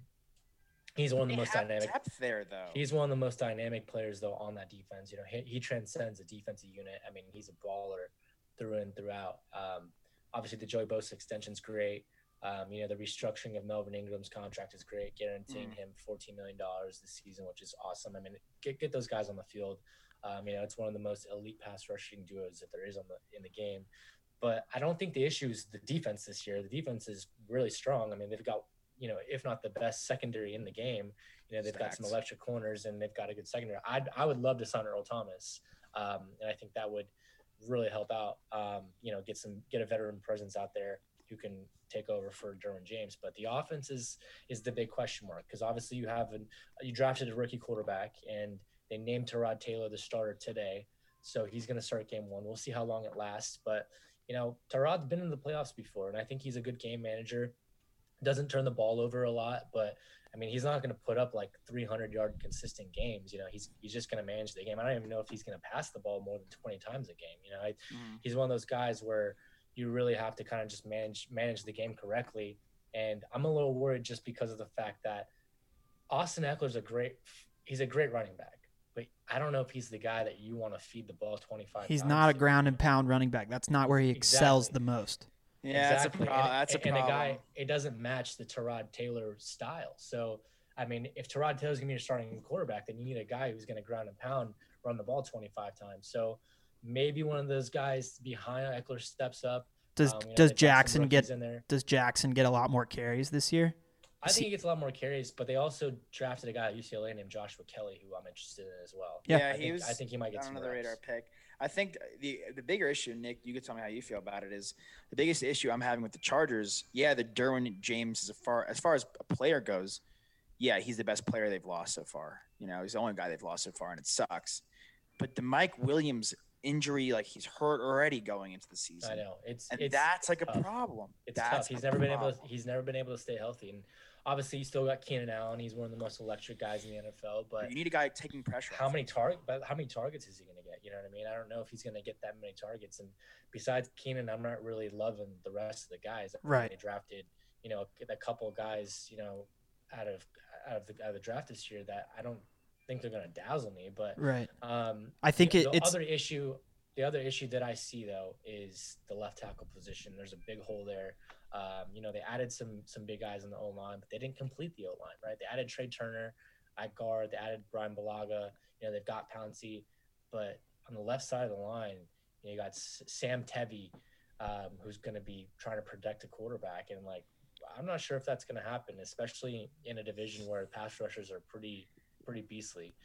He's one of the most dynamic. Depth there, though. He's one of the most dynamic players, though, on that defense. He transcends a defensive unit. He's a baller through and throughout. Obviously, the Joey Bosa extension's great. The restructuring of Melvin Ingram's contract is great, guaranteeing him $14 million this season, which is awesome. Get those guys on the field. It's one of the most elite pass rushing duos that there is in the game. But I don't think the issue is the defense this year. The defense is really strong. They've got, if not the best secondary in the game, they've got some electric corners and they've got a good secondary. I would love to sign Earl Thomas. And I think that would really help out, get a veteran presence out there who can take over for Derwin James. But the offense is the big question mark, because obviously you drafted a rookie quarterback and they named Tyrod Taylor the starter today. So he's going to start game one. We'll see how long it lasts. But, Tyrod's been in the playoffs before, and I think he's a good game manager. Doesn't turn the ball over a lot, but he's not going to put up 300-yard consistent games. He's just going to manage the game. I don't even know if he's going to pass the ball more than 20 times a game. He's one of those guys where you really have to kind of just manage the game correctly. And I'm a little worried just because of the fact that Austin Eckler's he's a great running back. But I don't know if he's the guy that you want to feed the ball 25 times. He's not a ground and pound running back. That's not where he excels the most. Yeah, exactly. That's a problem. And a guy, it doesn't match the Tyrod Taylor style. So, if Tyrod Taylor's going to be your starting quarterback, then you need a guy who's going to ground and pound, run the ball 25 times. So maybe one of those guys behind Eckler steps up. Does Jackson get a lot more carries this year? I think he gets a lot more carries, but they also drafted a guy at UCLA named Joshua Kelly, who I'm interested in as well. Yeah, I think he might get some another radar pick. I think the bigger issue, Nick, you could tell me how you feel about it, is the biggest issue I'm having with the Chargers. Yeah, the Derwin James is as far as a player goes. Yeah, he's the best player they've lost so far. He's the only guy they've lost so far, and it sucks. But the Mike Williams injury, he's hurt already going into the season. I know that's a problem. It's tough. He's never been able to stay healthy, and obviously you still got Keenan Allen. He's one of the most electric guys in the NFL. But you need a guy taking pressure. How many targets is he going to get? You know what I mean? I don't know if he's going to get that many targets. And besides Keenan, I'm not really loving the rest of the guys. Right. They drafted, a couple of guys, out of the draft this year that think they're going to dazzle me, but right. I think the other issue that I see though is the left tackle position. There's a big hole there. They added some big guys in the O-line, but they didn't complete the O-line, right? They added Trey Turner at guard. They added Brian Bulaga. They've got Pouncey, but on the left side of the line, you got Sam Tevi, who's going to be trying to protect a quarterback, and like I'm not sure if that's going to happen, especially in a division where pass rushers are pretty beastly.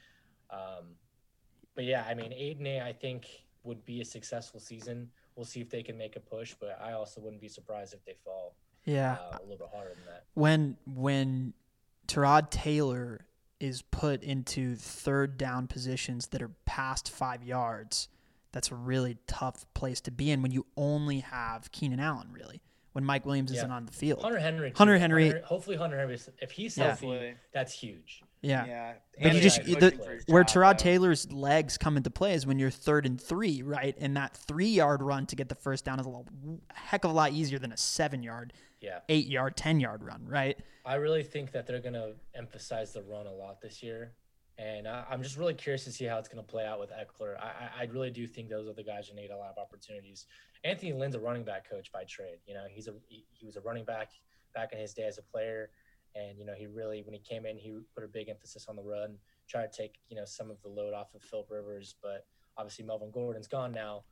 But yeah, I mean 8-8, I think would be a successful season. We'll see if they can make a push, but I also wouldn't be surprised if they fall a little bit harder than that. When Tyrod Taylor is put into third down positions that are past 5 yards, that's a really tough place to be in when you only have Keenan Allen, really, when Mike Williams isn't on the field. Hunter Henry. Hopefully Hunter Henry, if he's healthy, that's huge. Yeah. But where Tyrod Taylor's legs come into play is when you're 3rd and 3, right? And that 3-yard run to get the first down is a heck of a lot easier than a 7-yard, 8-yard, 10-yard run, right? I really think that they're going to emphasize the run a lot this year. And I'm just really curious to see how it's going to play out with Eckler. I really do think those are the guys who need a lot of opportunities. Anthony Lynn's a running back coach by trade. He was a running back in his day as a player. And, he really, when he came in, he put a big emphasis on the run, try to take, some of the load off of Philip Rivers. But obviously Melvin Gordon's gone now.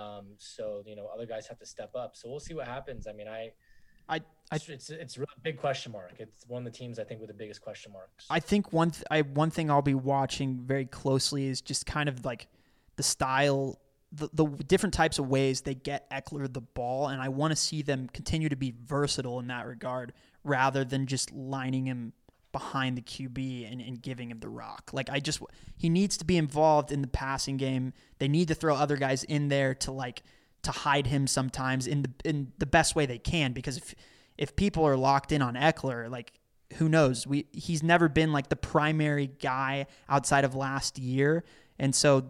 So, other guys have to step up. So we'll see what happens. I mean, it's a really big question mark. It's one of the teams I think with the biggest question marks. I think one thing I'll be watching very closely is just kind of like the style, the different types of ways they get Eckler the ball, and I want to see them continue to be versatile in that regard rather than just lining him behind the QB and giving him the rock. Like he needs to be involved in the passing game. They need to throw other guys in there to hide him sometimes in the best way they can, because if people are locked in on Eckler, like who knows? He's never been like the primary guy outside of last year. And so,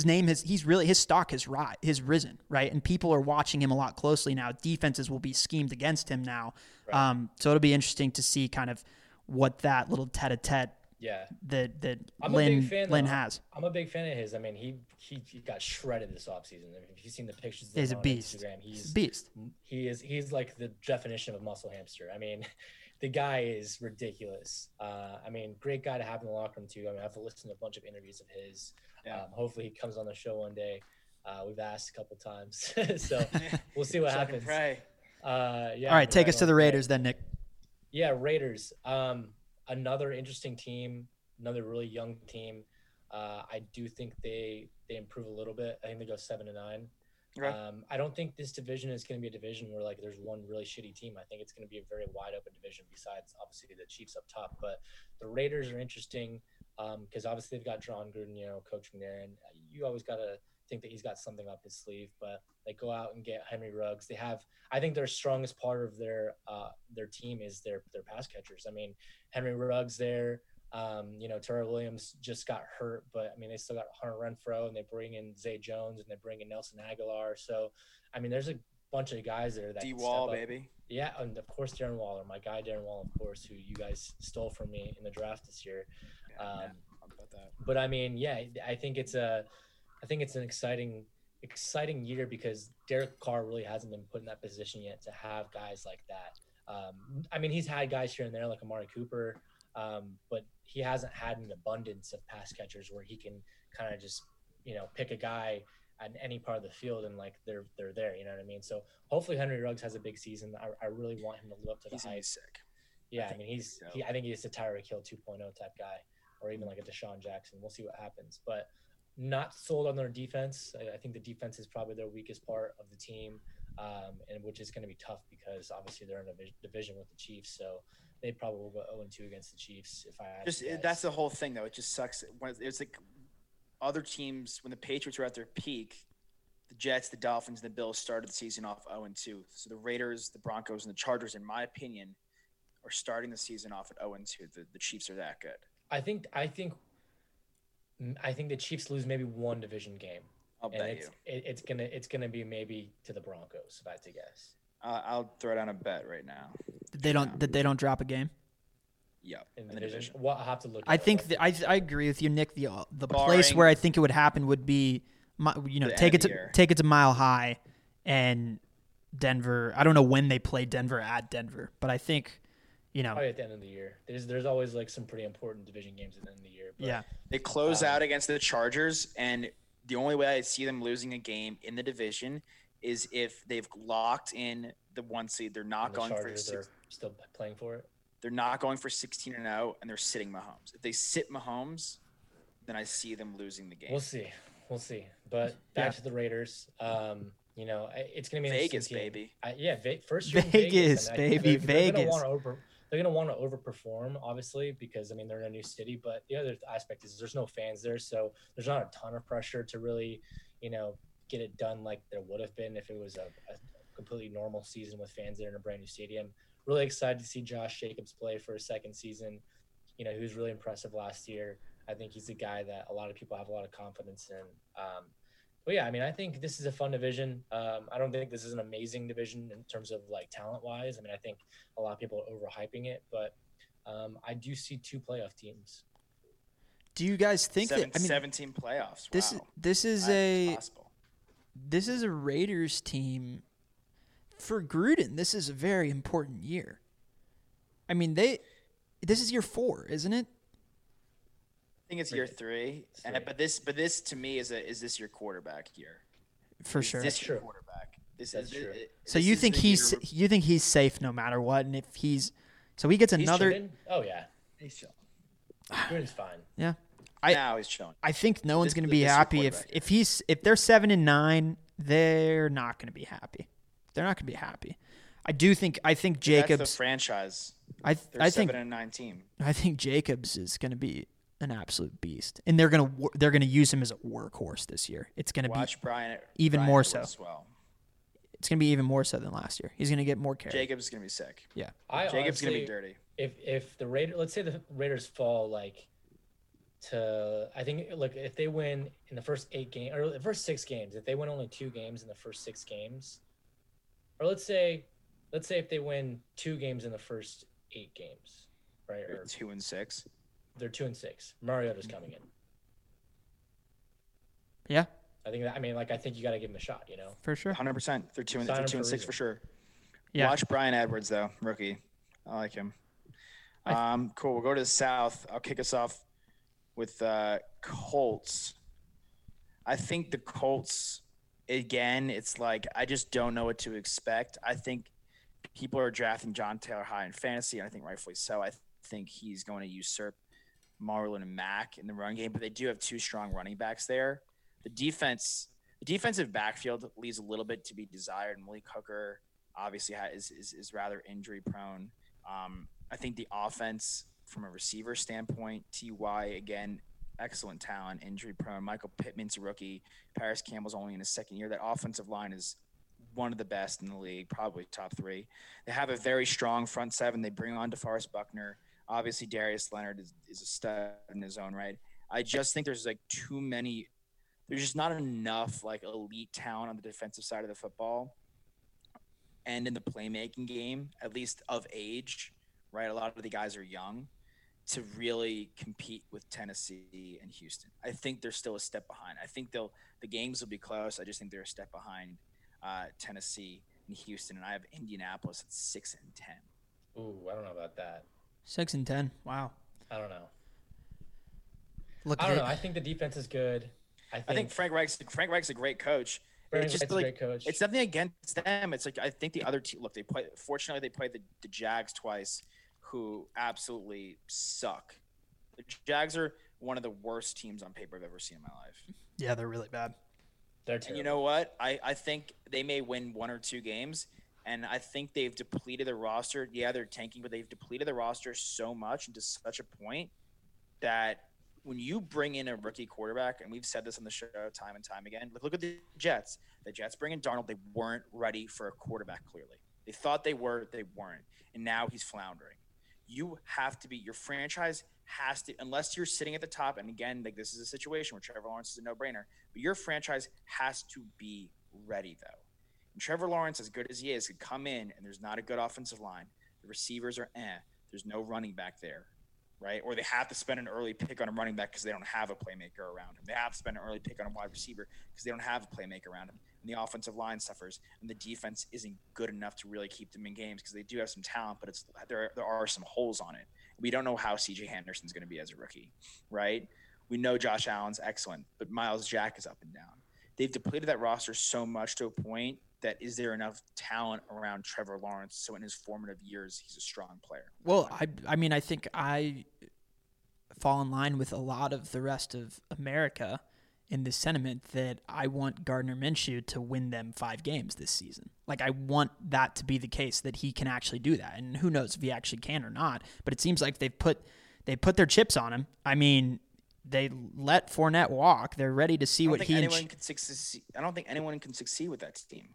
his stock has risen, right? And people are watching him a lot closely now. Defenses will be schemed against him now. Right. So it'll be interesting to see kind of what that little tete-a-tete that Lynn has. I'm a big fan of his. I mean, he got shredded this offseason. I mean, if you've seen the pictures he's a beast. Instagram, he's a beast. He's like the definition of a muscle hamster. I mean, the guy is ridiculous. I mean, great guy to have in the locker room too. I mean, I've listened to a bunch of interviews of his. Hopefully he comes on the show one day. We've asked a couple times, so we'll see what happens. Pray. All right, take us to the Raiders then, Nick. Yeah, Raiders. Another interesting team, another really young team. I do think they improve a little bit. I think they go 7-9. Okay. I don't think this division is going to be a division where like there's one really shitty team. I think it's going to be a very wide open division besides obviously the Chiefs up top. But the Raiders are interesting because obviously they've got John Gruden, coaching there, and you always got to think that he's got something up his sleeve. But they go out and get Henry Ruggs. They have, I think, their strongest part of their team is their pass catchers. I mean, Henry Ruggs there. Terrell Williams just got hurt, but I mean, they still got Hunter Renfrow, and they bring in Zay Jones, and they bring in Nelson Aguilar. So, I mean, there's a bunch of guys there that D-Wall, baby. Yeah, and of course Darren Waller, my guy Darren Waller, of course, who you guys stole from me in the draft this year. About that. But I mean, yeah, I think it's an exciting year because Derek Carr really hasn't been put in that position yet to have guys like that. I mean, he's had guys here and there like Amari Cooper. But he hasn't had an abundance of pass catchers where he can kind of just, pick a guy at any part of the field and like they're there, you know what I mean? So hopefully Henry Ruggs has a big season. I really want him to live up to the hype. He's sick. Yeah, I mean, I think he's a Tyreek Hill 2.0 type guy, or even like a Deshaun Jackson. We'll see what happens. But not sold on their defense. I think the defense is probably their weakest part of the team, and which is going to be tough because obviously they're in a division with the Chiefs. So they probably will go 0-2 against the Chiefs. That's the whole thing, though. It just sucks. It's like other teams, when the Patriots were at their peak, the Jets, the Dolphins, and the Bills started the season off 0-2. So the Raiders, the Broncos, and the Chargers, in my opinion, are starting the season off at 0-2. The Chiefs are that good. I think the Chiefs lose maybe one division game. I'll bet you. It's gonna be maybe to the Broncos, if I had to guess. I'll throw down a bet right now. Did they don't drop a game? Yep. In the division. Well, I'll have to look. I think I agree with you, Nick. The place where I think it would happen would be, take it to Mile High, and Denver. I don't know when they play Denver at Denver, but I think, probably at the end of the year. There's always like some pretty important division games at the end of the year. But, yeah. They close out against the Chargers, and the only way I see them losing a game in the division is if they've locked in the 1 seed. They're not going Chargers are still playing for it. They're not going for 16-0, and they're sitting Mahomes. If they sit Mahomes, then I see them losing the game. We'll see. But back to the Raiders. It's going to be Vegas, baby. First year Vegas, baby, Vegas. They're going to want to overperform, obviously, because they're in a new city. But the other aspect is there's no fans there, so there's not a ton of pressure to really, get it done like there would have been if it was a completely normal season with fans there in a brand new stadium. Really excited to see Josh Jacobs play for his second season. He was really impressive last year. I think he's a guy that a lot of people have a lot of confidence in. But yeah, I think this is a fun division. I don't think this is an amazing division in terms of like talent-wise. I think a lot of people are overhyping it, but I do see 2 playoff teams. Do you guys think 17 playoffs? Wow. This is a Raiders team. For Gruden, this is a very important year. This is year 4, isn't it? I think it's year 3. But this to me is this your quarterback year? For sure. This your quarterback. That's true. So you think he's safe no matter what, and if he gets another. Chilling? Oh yeah, he's chilling. Gruden's fine. Yeah. Now he's chilling. I think no one's going to be happy if they're 7-9. They're not going to be happy. They're not going to be happy. I think Jacobs. That's the franchise. I think 7-9 team. I think Jacobs is going to be an absolute beast, and they're gonna use him as a workhorse this year. It's gonna be even more so. Well. It's gonna be even more so than last year. He's gonna get more carries. Jacobs is gonna be sick. Yeah, Jacobs is gonna be dirty. If the Raiders, let's say the Raiders fall if they win in the first 8 games or the first 6 games, if they win only 2 games in the first 6 games, or let's say if they win 2 games in the first 8 games, right? Or 2-6. They're 2-6. Mariota's coming in. Yeah, I think I think you got to give him a shot. For sure. 100%. They're 2-6 for sure. Yeah. Watch Bryan Edwards though, rookie. I like him. Cool. We'll go to the South. I'll kick us off with Colts. I think the Colts, again, it's like I just don't know what to expect. I think people are drafting John Taylor high in fantasy, and I think rightfully so. I think he's going to usurp Marlon and Mack in the run game, but they do have 2 strong running backs there. The defensive backfield leaves a little bit to be desired. Malik Hooker obviously is rather injury prone. I think the offense from a receiver standpoint, T.Y. again, excellent talent, injury prone. Michael Pittman's a rookie. Paris Campbell's only in his second year. That offensive line is one of the best in the league, probably top 3. They have a very strong front 7. They bring on DeForest Buckner. Obviously, Darius Leonard is a stud in his own right. I just think there's too many. There's just not enough elite talent on the defensive side of the football, and in the playmaking game, at least of age, right? A lot of the guys are young to really compete with Tennessee and Houston. I think they're still a step behind. I think the games will be close. I just think they're a step behind Tennessee and Houston, and I have Indianapolis at 6-10. Ooh, I don't know about that. 6-10. Wow. I don't know. I don't know. I think the defense is good. I think Frank Reich's a great coach. It's just a great coach. It's nothing against them. It's I think the other team. Look, fortunately, they played the Jags twice, who absolutely suck. The Jags are one of the worst teams on paper I've ever seen in my life. Yeah, they're really bad. They're terrible. And you know what? I think they may win 1 or 2 games. And I think they've depleted their roster. Yeah, they're tanking, but they've depleted the roster so much and to such a point that when you bring in a rookie quarterback, and we've said this on the show time and time again, look at the Jets. The Jets bring in Darnold. They weren't ready for a quarterback, clearly. They thought they were. They weren't. And now he's floundering. You have to be – your franchise has to – unless you're sitting at the top, and again, this is a situation where Trevor Lawrence is a no-brainer, but your franchise has to be ready, though. And Trevor Lawrence, as good as he is, could come in and there's not a good offensive line. The receivers are There's no running back there. right? Or they have to spend an early pick on a running back because they don't have a playmaker around him. They have to spend an early pick on a wide receiver because they don't have a playmaker around him. And the offensive line suffers, and the defense isn't good enough to really keep them in games because they do have some talent, but there are some holes on it. We don't know how C.J. Henderson's going to be as a rookie, right? We know Josh Allen's excellent, but Myles Jack is up and down. They've depleted that roster so much to a point that is there enough talent around Trevor Lawrence so in his formative years he's a strong player? Well, I mean, I think I fall in line with a lot of the rest of America in this sentiment that I want Gardner Minshew to win them 5 games this season. Like, I want that to be the case, that he can actually do that. And who knows if he actually can or not, but it seems like they put their chips on him. I mean, they let Fournette walk. They're ready to see what he and I don't think anyone can succeed with that team.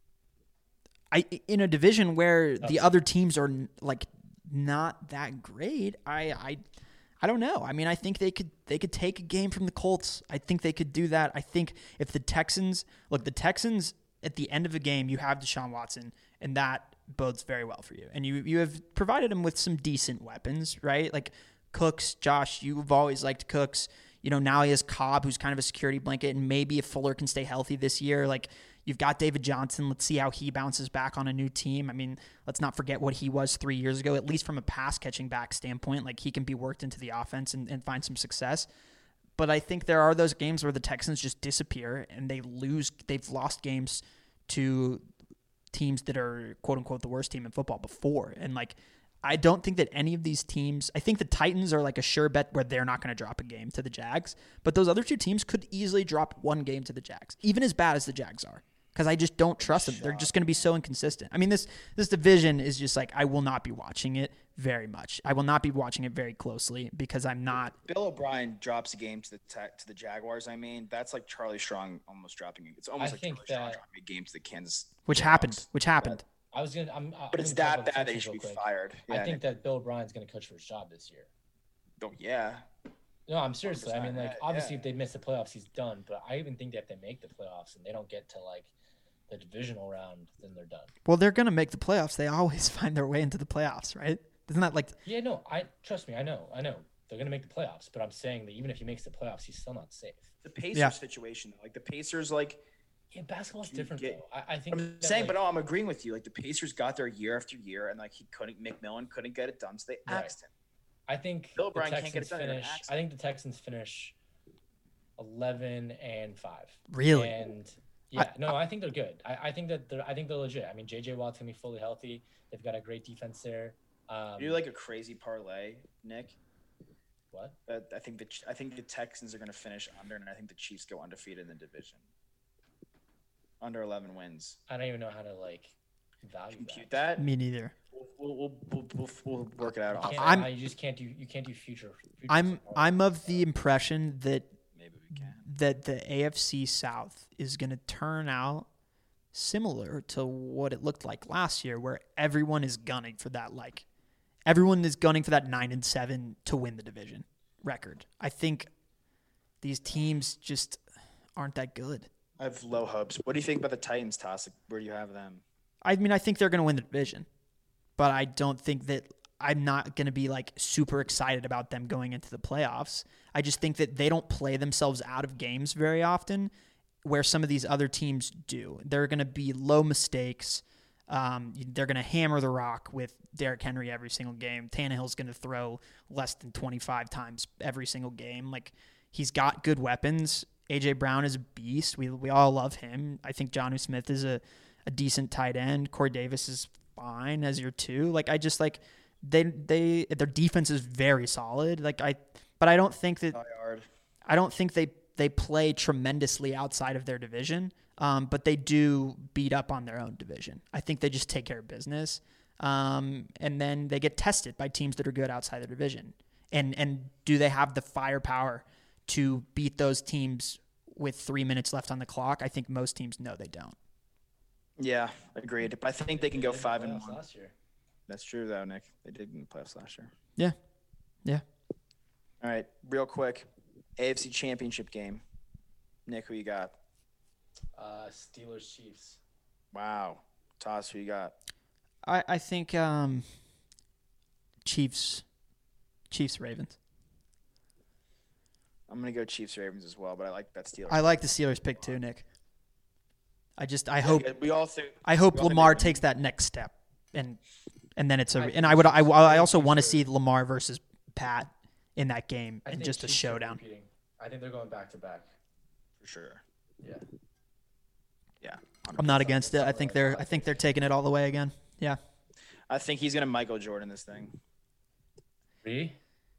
In a division where the other teams are like not that great, I don't know. I mean, I think they could take a game from the Colts. I think they could do that. I think if the Texans at the end of a game, you have Deshaun Watson, and that bodes very well for you. And you have provided him with some decent weapons, right? Like Cooks, Josh, you've always liked Cooks. You know, now he has Cobb, who's kind of a security blanket, and maybe if Fuller can stay healthy this year, like you've got David Johnson. Let's see how he bounces back on a new team. I mean, let's not forget what he was 3 years ago, at least from a pass-catching back standpoint. Like, he can be worked into the offense and find some success. But I think there are those games where the Texans just disappear and they've lost games to teams that are, quote-unquote, the worst team in football before. And, like, I don't think that any of these teams – I think the Titans are like a sure bet where they're not going to drop a game to the Jags. But those other two teams could easily drop one game to the Jags, even as bad as the Jags are. Because I just don't trust them. They're just going to be so inconsistent. I mean, this division is just like, I will not be watching it very much. I will not be watching it very closely because I'm not. Bill O'Brien drops a game to the Jaguars. I mean, that's like Charlie Strong almost dropping it. It's almost like Charlie Strong dropping a game to the Kansas. Which happened. But it's that bad they should be fired. Yeah, I think that Bill O'Brien's going to coach for his job this year. Oh yeah. No, I'm seriously. I mean, like, obviously, if they miss the playoffs, he's done. But I even think that if they make the playoffs and they don't get to like the divisional round, then they're done. Well, they're going to make the playoffs. They always find their way into the playoffs, right? Isn't that like... Yeah, no, trust me, I know. They're going to make the playoffs, but I'm saying that even if he makes the playoffs, he's still not safe. The Pacers situation, like the Pacers, like... Yeah, basketball's different, though. I think... I'm saying, but no, I'm agreeing with you. Like, the Pacers got there year after year, and, like, McMillan couldn't get it done, so they axed him. I think Bill O'Brien can't get it done. I think the Texans finish 11-5. Really? And... Yeah, I think they're good. I think they're legit. I mean, J.J. Watt's gonna be fully healthy. They've got a great defense there. You're like a crazy parlay, Nick. What? I think the Texans are gonna finish under, and I think the Chiefs go undefeated in the division. Under 11 wins. I don't even know how to like value compute that. Me neither. We'll work it out. You can't do future. I'm of the impression that. That the AFC South is going to turn out similar to what it looked like last year, where everyone is gunning for that. Like, everyone is gunning for that 9-7 to win the division record. I think these teams just aren't that good. I have low hopes. What do you think about the Titans, Toss? Where do you have them? I mean, I think they're going to win the division, but I don't think that. I'm not going to be like super excited about them going into the playoffs. I just think that they don't play themselves out of games very often where some of these other teams do. They're going to be low mistakes. They're going to hammer the rock with Derrick Henry every single game. Tannehill's going to throw less than 25 times every single game. Like, he's got good weapons. A.J. Brown is a beast. We all love him. I think Jonnu Smith is a decent tight end. Corey Davis is fine as your 2. Like, I just like... Their defense is very solid. But I don't think that they play tremendously outside of their division. But they do beat up on their own division. I think they just take care of business. And then they get tested by teams that are good outside their division. And do they have the firepower to beat those teams with 3 minutes left on the clock? I think most teams know they don't. Yeah, agreed. But I think they can go 5-1 last year. That's true, though, Nick. They did in the playoffs last year. Yeah. All right, real quick. AFC Championship game. Nick, who you got? Steelers, Chiefs. Wow. Toss, who you got? I think Chiefs Chiefs-Ravens. I'm going to go Chiefs-Ravens as well, but I like that Steelers. I like the Steelers pick too, Nick. I hope hope Lamar takes that next step, and then it's I also want to see Lamar versus Pat in that game and just a showdown. I think they're going back to back for sure. Yeah. Yeah. I'm not against it. I think they're taking it all the way again. Yeah. I think he's going to Michael Jordan this thing. Really?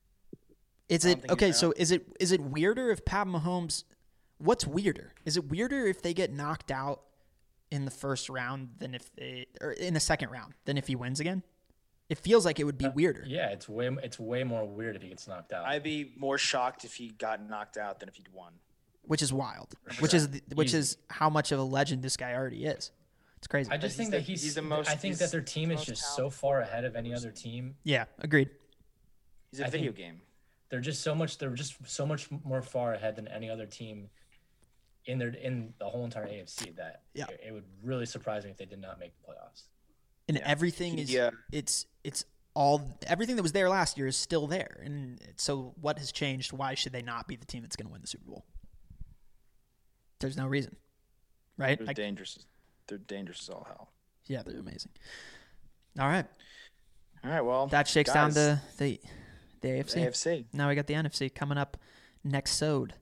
Is it okay? So is it weirder if Pat Mahomes? What's weirder? Is it weirder if they get knocked out in the first round or in the second round than if he wins again? It feels like it would be weirder. Yeah, it's way more weird if he gets knocked out. I'd be more shocked if he got knocked out than if he'd won. Which is wild. Which is how much of a legend this guy already is. It's crazy. I just think that he's the most. I think that their team is just so far ahead of any other team. Yeah, agreed. He's a video game. They're just so much more far ahead than any other team in the whole entire AFC that it would really surprise me if they did not make the playoffs. And everything it's all everything that was there last year is still there. And so what has changed? Why should they not be the team that's going to win the Super Bowl? There's no reason. Right? They're dangerous. They're dangerous as all hell. Yeah, they're amazing. All right, well, that shakes down the AFC. The AFC. Now we got the NFC coming up next sode.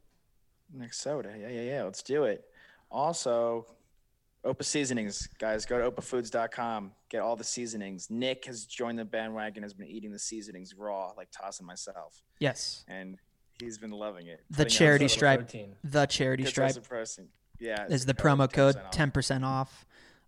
Yeah. Let's do it. Also, Opa Seasonings, guys. Go to opafoods.com. Get all the seasonings. Nick has joined the bandwagon, has been eating the seasonings raw, like Toss and myself. Yes. And he's been loving it. The charity stripe. The charity stripe. Yeah. Is the promo code 10% off.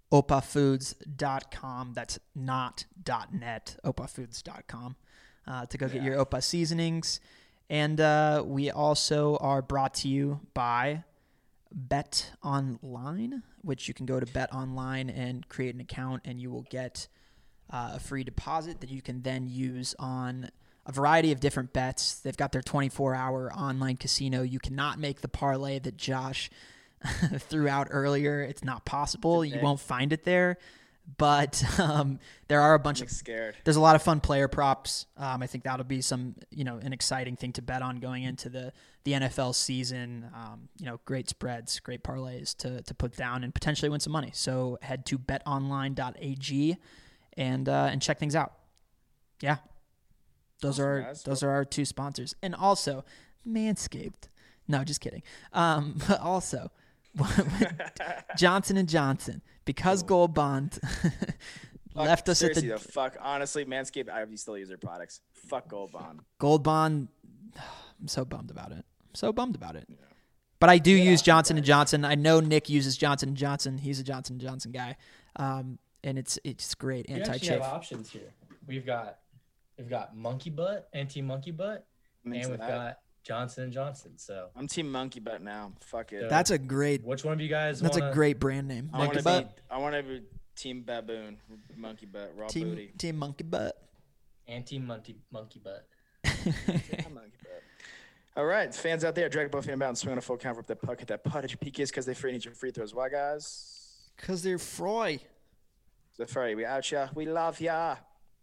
opafoods.com. That's not .net. opafoods.com. To go get your Opa seasonings. And we also are brought to you by Bet Online, which you can go to Bet Online and create an account, and you will get a free deposit that you can then use on a variety of different bets. They've got their 24-hour online casino. You cannot make the parlay that Josh threw out earlier. It's not possible. You won't find it there. But there are a bunch there's a lot of fun player props. I think that'll be an exciting thing to bet on going into the NFL season. Great spreads, great parlays to put down and potentially win some money. So head to betonline.ag and check things out. Yeah. Those are our two sponsors. And also Manscaped. No, just kidding. Also Johnson & Johnson, because Gold Bond left us at the... Honestly, Manscaped, I still use their products. Fuck Gold Bond. Gold Bond, I'm so bummed about it. Yeah. But I do use Johnson & Johnson. I know Nick uses Johnson & Johnson. He's a Johnson & Johnson guy. And it's great anti-chafe. We have options here. We've got Monkey Butt, anti-Monkey Butt, and we've got Johnson & Johnson. So I'm team Monkey Butt now. Fuck it. That's a great. Which one of you guys? That's a great brand name. Monkey Butt. I want to be Team Baboon. Monkey Butt. Raw booty. Team Monkey Butt. Anti-Monkey Butt. Monkey Butt. All right, fans out there, drag both hand out and swing on a full count for that puck. Hit that putt at your PKs because they're free and eat your free throws. Why, guys? Because they're fry. They're free. We out ya. We love ya.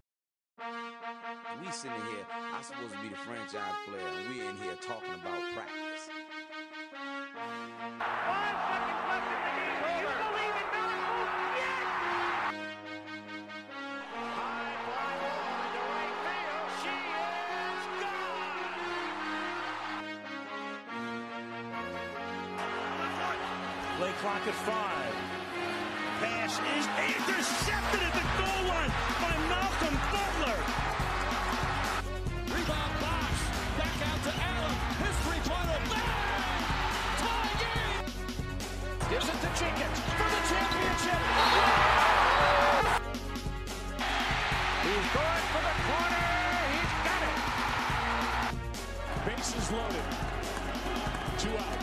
We sitting here, I'm supposed to be the franchise player, and we in here talking about practice. 5 seconds left in the game. Do you believe in miracles? Yes! High fly ball into right field. She is gone! Play clock at 5. Pass is intercepted at the goal line by Malcolm Butler. Rebound box. Back out to Allen. His three-pointer. Bang! Tie game. Gives it to Jenkins for the championship. He's going for the corner. He's got it. Bases loaded. 2 out.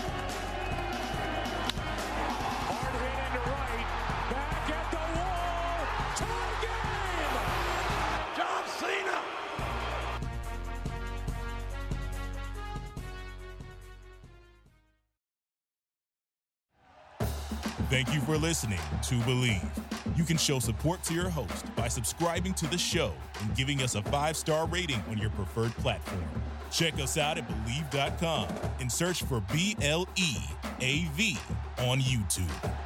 Hard hit into right. Back at the wall. Tie game. John Cena. Thank you for listening to Believe. You can show support to your host by subscribing to the show and giving us a 5-star rating on your preferred platform. Check us out at Believe.com and search for BLEAV on YouTube.